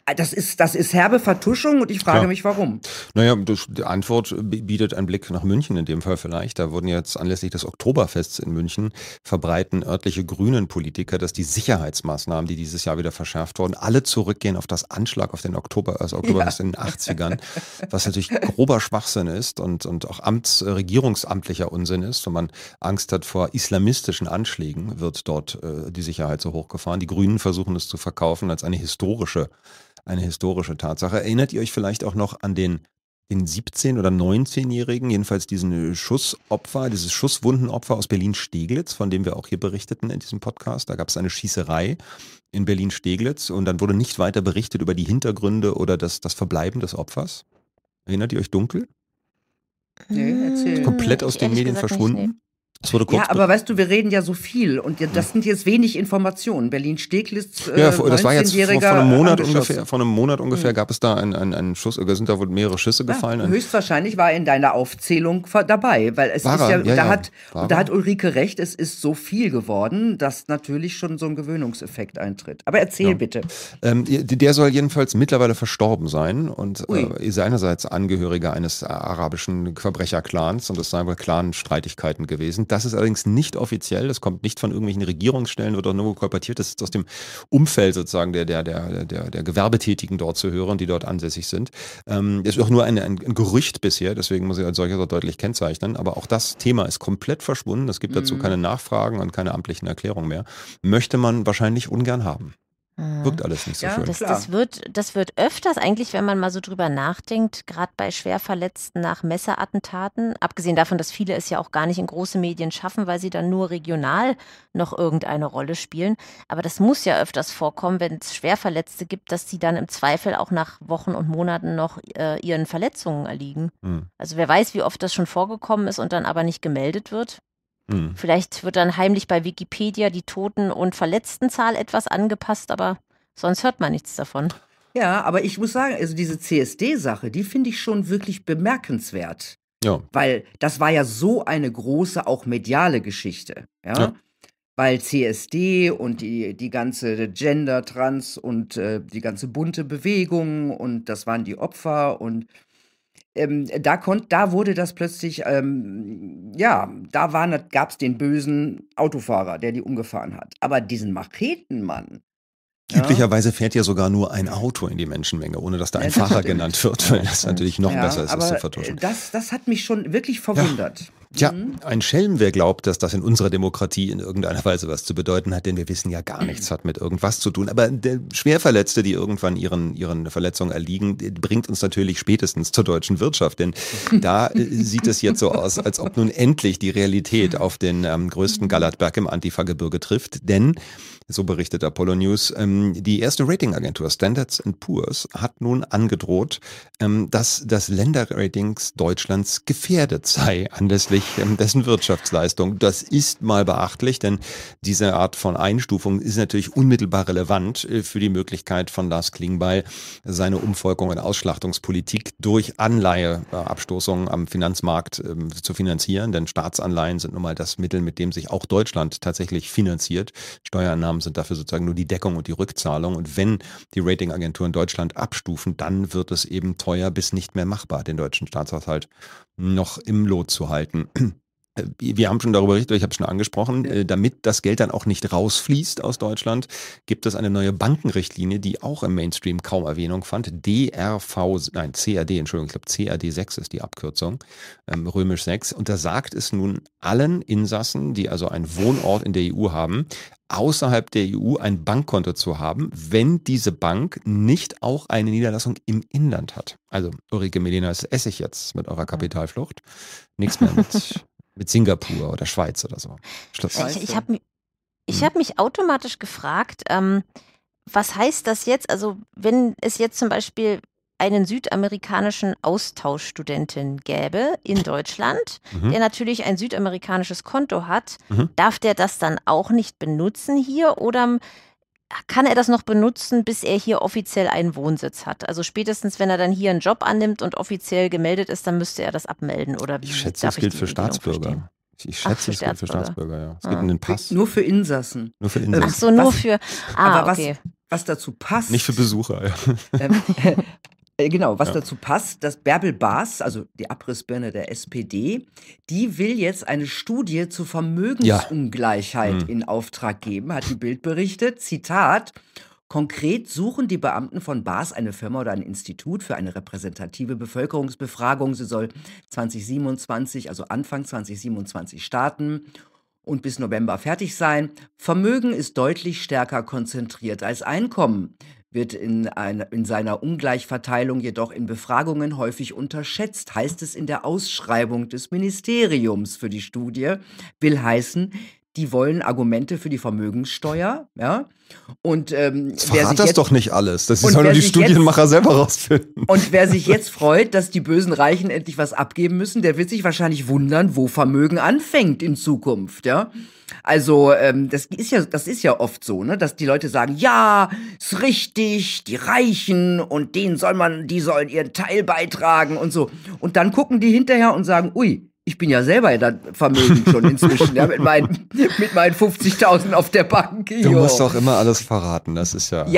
Das ist herbe Vertuschung und ich frage mich, warum. Naja, die Antwort bietet ein Blick nach München in dem Fall vielleicht. Da wurden jetzt anlässlich des Oktoberfests in München verbreiten örtliche Grünen-Politiker, dass die Sicherheitsmaßnahmen, die dieses Jahr wieder verschärft wurden, alle zurückgehen auf das Anschlag auf den Oktoberfest in den 80ern, was natürlich grober Schwachsinn ist und auch regierungsamtlicher Unsinn ist. Wenn man Angst hat vor islamistischen Anschlägen, wird dort die Sicherheit so hochgefahren. Die Grünen versuchen es zu verkaufen als eine historische Tatsache. Erinnert ihr euch vielleicht auch noch an den 17- oder 19-Jährigen, jedenfalls dieses Schusswundenopfer aus Berlin-Steglitz, von dem wir auch hier berichteten in diesem Podcast? Da gab es eine Schießerei in Berlin-Steglitz und dann wurde nicht weiter berichtet über die Hintergründe oder das Verbleiben des Opfers. Erinnert ihr euch dunkel? Nee, erzähl. Komplett aus den Medien verschwunden? Nicht, nee. Es wurde kurz Ja, aber weißt du, wir reden ja so viel und das sind jetzt wenig Informationen. Berlin-Steglitz, das war jetzt vor einem Monat ungefähr gab es da einen Schuss, sind da wohl mehrere Schüsse gefallen. Höchstwahrscheinlich war in deiner Aufzählung dabei, weil es da hat Ulrike recht, es ist so viel geworden, dass natürlich schon so ein Gewöhnungseffekt eintritt. Aber erzähl bitte. Der soll jedenfalls mittlerweile verstorben sein und ist einerseits Angehöriger eines arabischen Verbrecherclans und es seien wohl Clan-Streitigkeiten gewesen. Das ist allerdings nicht offiziell, das kommt nicht von irgendwelchen Regierungsstellen oder nur kolportiert, das ist aus dem Umfeld sozusagen der Gewerbetätigen dort zu hören, die dort ansässig sind. Das ist auch nur ein Gerücht bisher, deswegen muss ich als solches auch deutlich kennzeichnen, aber auch das Thema ist komplett verschwunden, es gibt dazu keine Nachfragen und keine amtlichen Erklärungen mehr. Möchte man wahrscheinlich ungern haben. Wirkt alles nicht so schön. Das wird öfters eigentlich, wenn man mal so drüber nachdenkt, gerade bei Schwerverletzten nach Messerattentaten, abgesehen davon, dass viele es ja auch gar nicht in große Medien schaffen, weil sie dann nur regional noch irgendeine Rolle spielen. Aber das muss ja öfters vorkommen, wenn es Schwerverletzte gibt, dass sie dann im Zweifel auch nach Wochen und Monaten noch ihren Verletzungen erliegen. Also wer weiß, wie oft das schon vorgekommen ist und dann aber nicht gemeldet wird. Vielleicht wird dann heimlich bei Wikipedia die Toten- und Verletztenzahl etwas angepasst, aber sonst hört man nichts davon. Ja, aber ich muss sagen, also diese CSD-Sache, die finde ich schon wirklich bemerkenswert. Ja. Weil das war ja so eine große, auch mediale Geschichte. Ja. Weil CSD und die ganze Gender, Trans und die ganze bunte Bewegung und das waren die Opfer und da wurde das plötzlich, gab es den bösen Autofahrer, der die umgefahren hat. Aber diesen Machetenmann. Üblicherweise fährt ja sogar nur ein Auto in die Menschenmenge, ohne dass da ein Fahrer genannt wird, weil das natürlich noch besser ist, das zu vertuschen. Das hat mich schon wirklich verwundert. Tja, ein Schelm, wer glaubt, dass das in unserer Demokratie in irgendeiner Weise was zu bedeuten hat, denn wir wissen ja gar nichts hat mit irgendwas zu tun. Aber der Schwerverletzte, die irgendwann ihren Verletzungen erliegen, bringt uns natürlich spätestens zur deutschen Wirtschaft, denn da sieht es jetzt so aus, als ob nun endlich die Realität auf den größten Gallertberg im Antifa-Gebirge trifft, denn so berichtet Apollo News, die erste Ratingagentur Standard & Poor's hat nun angedroht, dass das Länderratings Deutschlands gefährdet sei anlässlich dessen Wirtschaftsleistung. Das ist mal beachtlich, denn diese Art von Einstufung ist natürlich unmittelbar relevant für die Möglichkeit von Lars Klingbeil, seine Umvolkung und Ausschlachtungspolitik durch Anleiheabstoßungen am Finanzmarkt zu finanzieren, denn Staatsanleihen sind nun mal das Mittel, mit dem sich auch Deutschland tatsächlich finanziert. Steuereinnahmen sind dafür sozusagen nur die Deckung und die Rückzahlung. Und wenn die Ratingagenturen Deutschland abstufen, dann wird es eben teuer bis nicht mehr machbar, den deutschen Staatshaushalt noch im Lot zu halten. Wir haben schon darüber berichtet, ich habe es schon angesprochen, damit das Geld dann auch nicht rausfließt aus Deutschland, gibt es eine neue Bankenrichtlinie, die auch im Mainstream kaum Erwähnung fand. CRD 6 ist die Abkürzung, römisch 6. Und da sagt es nun allen Insassen, die also einen Wohnort in der EU haben, außerhalb der EU ein Bankkonto zu haben, wenn diese Bank nicht auch eine Niederlassung im Inland hat. Also Ulrike Melina, das esse ich jetzt mit eurer Kapitalflucht. Nichts mehr mit Singapur oder Schweiz oder so. Schluss. Ich hab mich automatisch gefragt, was heißt das jetzt? Also wenn es jetzt zum Beispiel einen südamerikanischen Austauschstudenten gäbe in Deutschland, der natürlich ein südamerikanisches Konto hat, darf der das dann auch nicht benutzen hier oder kann er das noch benutzen, bis er hier offiziell einen Wohnsitz hat? Also spätestens, wenn er dann hier einen Job annimmt und offiziell gemeldet ist, dann müsste er das abmelden, oder wie? Ich schätze, es gilt für Staatsbürger. Ich schätze, es gilt für Staatsbürger, ja. Es gibt einen Pass. Nur für Insassen. Nur für Insassen. Ach so, nur für, aber okay. was dazu passt. Nicht für Besucher, ja. Genau, was dazu passt, dass Bärbel Baas, also die Abrissbirne der SPD, die will jetzt eine Studie zur Vermögensungleichheit in Auftrag geben, hat die Bild berichtet. Zitat: Konkret suchen die Beamten von Baas eine Firma oder ein Institut für eine repräsentative Bevölkerungsbefragung. Sie soll 2027, also Anfang 2027 starten und bis November fertig sein. Vermögen ist deutlich stärker konzentriert als Einkommen, wird in seiner Ungleichverteilung jedoch in Befragungen häufig unterschätzt, heißt es in der Ausschreibung des Ministeriums für die Studie. Will heißen, die wollen Argumente für die Vermögenssteuer, ja. Und verrat das doch nicht alles. Das sollen nur die Studienmacher selber rausfinden. Und wer sich jetzt freut, dass die bösen Reichen endlich was abgeben müssen, der wird sich wahrscheinlich wundern, wo Vermögen anfängt in Zukunft, ja. Also das ist ja oft so, ne, dass die Leute sagen, ja, ist richtig, die Reichen und die sollen ihren Teil beitragen und so. Und dann gucken die hinterher und sagen, ui, ich bin ja selber dann vermögend schon inzwischen, ja, mit meinen 50.000 auf der Bank. Du musst doch immer alles verraten, das ist ja.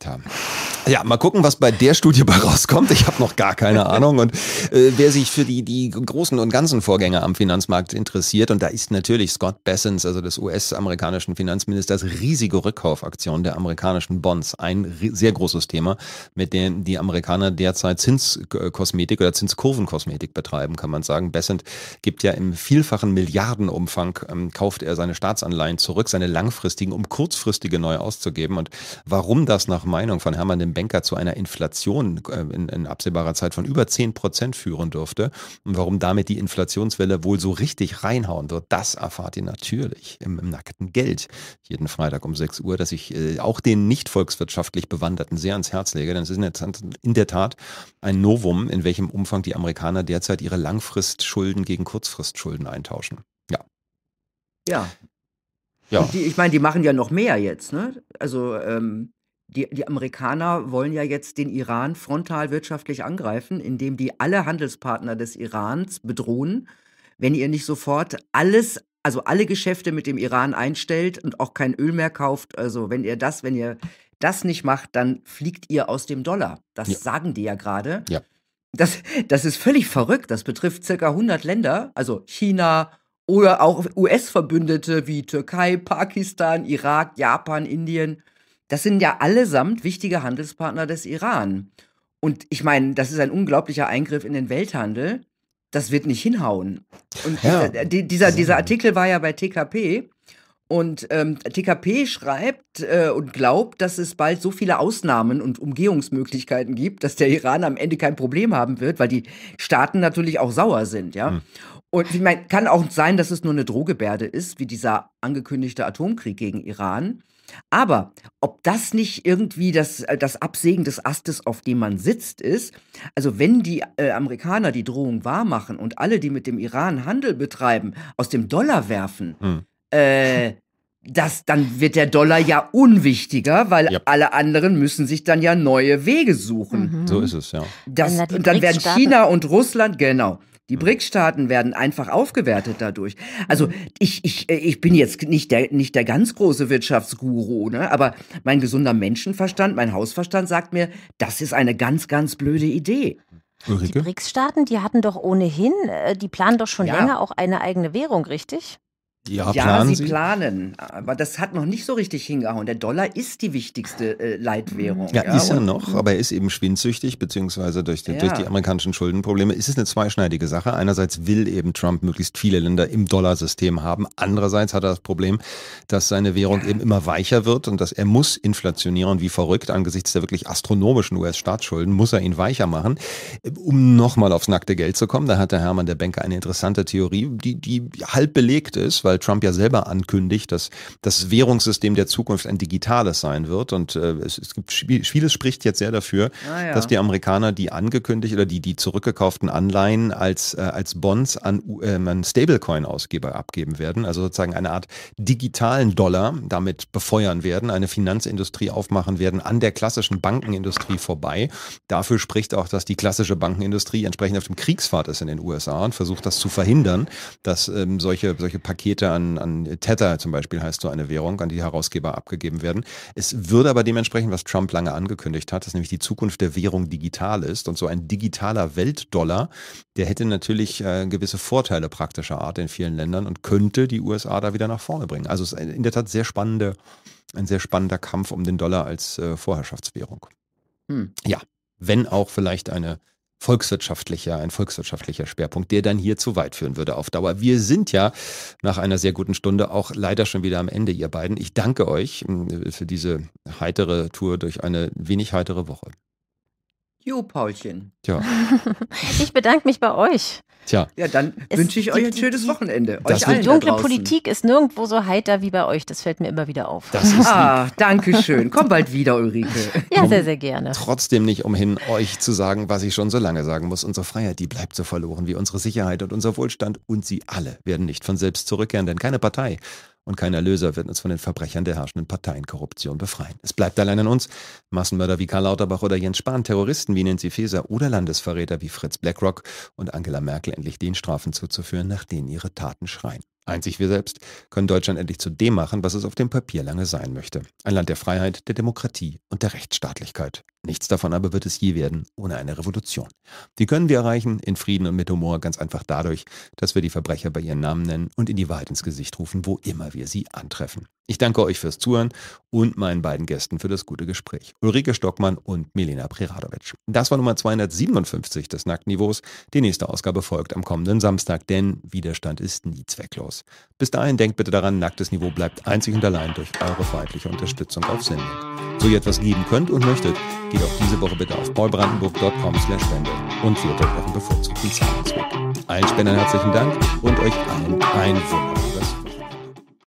Ja, mal gucken, was bei der Studie bei rauskommt. Ich habe noch gar keine Ahnung. Und wer sich für die großen und ganzen Vorgänge am Finanzmarkt interessiert, und da ist natürlich Scott Bessent, also des US-amerikanischen Finanzministers, riesige Rückkaufaktion der amerikanischen Bonds, ein sehr großes Thema, mit dem die Amerikaner derzeit Zinskosmetik oder Zinskurvenkosmetik betreiben, kann man sagen. Bessent gibt ja im vielfachen Milliardenumfang, kauft er seine Staatsanleihen zurück, seine langfristigen, um kurzfristige neu auszugeben. Und warum das nach Meinung von Hermann dem Banker zu einer Inflation in absehbarer Zeit von über 10% führen dürfte und warum damit die Inflationswelle wohl so richtig reinhauen wird, das erfahrt ihr natürlich im nackten Geld. Jeden Freitag um 6 Uhr, dass ich auch den nicht volkswirtschaftlich Bewanderten sehr ans Herz lege, denn es ist in der Tat ein Novum, in welchem Umfang die Amerikaner derzeit ihre Langfristschulden gegen Kurzfristschulden eintauschen. Ja. Und ich meine, die machen ja noch mehr jetzt, ne? Also die Amerikaner wollen ja jetzt den Iran frontal wirtschaftlich angreifen, indem die alle Handelspartner des Irans bedrohen, wenn ihr nicht sofort alle Geschäfte mit dem Iran einstellt und auch kein Öl mehr kauft. Also wenn ihr das nicht macht, dann fliegt ihr aus dem Dollar. Das sagen die ja gerade. Ja. Das ist völlig verrückt. Das betrifft circa 100 Länder, also China oder auch US-Verbündete wie Türkei, Pakistan, Irak, Japan, Indien. Das sind ja allesamt wichtige Handelspartner des Iran. Und ich meine, das ist ein unglaublicher Eingriff in den Welthandel. Das wird nicht hinhauen. Und dieser Artikel war ja bei TKP. Und TKP schreibt und glaubt, dass es bald so viele Ausnahmen und Umgehungsmöglichkeiten gibt, dass der Iran am Ende kein Problem haben wird, weil die Staaten natürlich auch sauer sind, ja. Und ich meine, kann auch sein, dass es nur eine Drohgebärde ist, wie dieser angekündigte Atomkrieg gegen Iran. Aber ob das nicht irgendwie das Absägen des Astes, auf dem man sitzt, ist, also wenn die Amerikaner die Drohung wahrmachen und alle, die mit dem Iran Handel betreiben, aus dem Dollar werfen, dann wird der Dollar ja unwichtiger, weil alle anderen müssen sich dann ja neue Wege suchen. So ist es, ja. Und dann werden China und Russland, genau, die BRICS-Staaten werden einfach aufgewertet dadurch. Also ich bin jetzt nicht der ganz große Wirtschaftsguru, ne? Aber mein gesunder Menschenverstand, mein Hausverstand sagt mir, das ist eine ganz, ganz blöde Idee. Die BRICS-Staaten, die hatten doch ohnehin, die planen doch schon länger auch eine eigene Währung, richtig? Ja, sie planen, aber das hat noch nicht so richtig hingehauen. Der Dollar ist die wichtigste Leitwährung. Ja, ist er noch, aber er ist eben schwindsüchtig, beziehungsweise durch die amerikanischen Schuldenprobleme ist es eine zweischneidige Sache. Einerseits will eben Trump möglichst viele Länder im Dollarsystem haben. Andererseits hat er das Problem, dass seine Währung eben immer weicher wird und dass er muss inflationieren wie verrückt. Angesichts der wirklich astronomischen US-Staatsschulden muss er ihn weicher machen. Um nochmal aufs nackte Geld zu kommen, da hat der Hermann der Banker eine interessante Theorie, die halb belegt ist, weil Trump ja selber ankündigt, dass das Währungssystem der Zukunft ein digitales sein wird. Und es gibt vieles spricht jetzt sehr dafür, dass die Amerikaner die angekündigt oder die zurückgekauften Anleihen als Bonds an Stablecoin-Ausgeber abgeben werden. Also sozusagen eine Art digitalen Dollar damit befeuern werden, eine Finanzindustrie aufmachen werden an der klassischen Bankenindustrie vorbei. Dafür spricht auch, dass die klassische Bankenindustrie entsprechend auf dem Kriegsfahrt ist in den USA und versucht das zu verhindern, dass solche Pakete Pakete an Tether zum Beispiel heißt so eine Währung, an die Herausgeber abgegeben werden. Es würde aber dementsprechend, was Trump lange angekündigt hat, dass nämlich die Zukunft der Währung digital ist und so ein digitaler Weltdollar, der hätte natürlich gewisse Vorteile praktischer Art in vielen Ländern und könnte die USA da wieder nach vorne bringen. Also es ist in der Tat ein sehr spannender Kampf um den Dollar als Vorherrschaftswährung. Ja, wenn auch vielleicht ein volkswirtschaftlicher Schwerpunkt, der dann hier zu weit führen würde auf Dauer. Wir sind ja nach einer sehr guten Stunde auch leider schon wieder am Ende, ihr beiden. Ich danke euch für diese heitere Tour durch eine wenig heitere Woche. Jo, Paulchen. Tja. Ich bedanke mich bei euch. Tja. Ja, dann wünsche ich euch ein schönes Wochenende. Das Euch wird- allen Die dunkle da draußen. Politik ist nirgendwo so heiter wie bei euch. Das fällt mir immer wieder auf. Das ist lieb. Danke schön. Komm bald wieder, Ulrike. Ja, sehr, sehr gerne. Trotzdem nicht umhin, euch zu sagen, was ich schon so lange sagen muss. Unsere Freiheit, die bleibt so verloren wie unsere Sicherheit und unser Wohlstand. Und sie alle werden nicht von selbst zurückkehren, denn keine Partei und kein Erlöser wird uns von den Verbrechern der herrschenden Parteienkorruption befreien. Es bleibt allein an uns. Massenmörder wie Karl Lauterbach oder Jens Spahn, Terroristen wie Nancy Faeser oder Landesverräter wie Fritz Blackrock und Angela Merkel endlich den Strafen zuzuführen, nach denen ihre Taten schreien. Einzig wir selbst können Deutschland endlich zu dem machen, was es auf dem Papier lange sein möchte. Ein Land der Freiheit, der Demokratie und der Rechtsstaatlichkeit. Nichts davon aber wird es je werden ohne eine Revolution. Die können wir erreichen, in Frieden und mit Humor, ganz einfach dadurch, dass wir die Verbrecher bei ihren Namen nennen und in die Wahrheit ins Gesicht rufen, wo immer wir sie antreffen. Ich danke euch fürs Zuhören und meinen beiden Gästen für das gute Gespräch. Ulrike Stockmann und Milena Preradovic. Das war Nummer 257 des Nacktniveaus. Die nächste Ausgabe folgt am kommenden Samstag, denn Widerstand ist nie zwecklos. Bis dahin denkt bitte daran, Nacktes Niveau bleibt einzig und allein durch eure freundliche Unterstützung auf Sendung. So ihr etwas geben könnt und möchtet, geht auch diese Woche bitte auf paulbrandenburg.com/spende und führt euch euren bevorzugten Zahlungsweg. Allen Spendern herzlichen Dank und euch allen ein Wunder.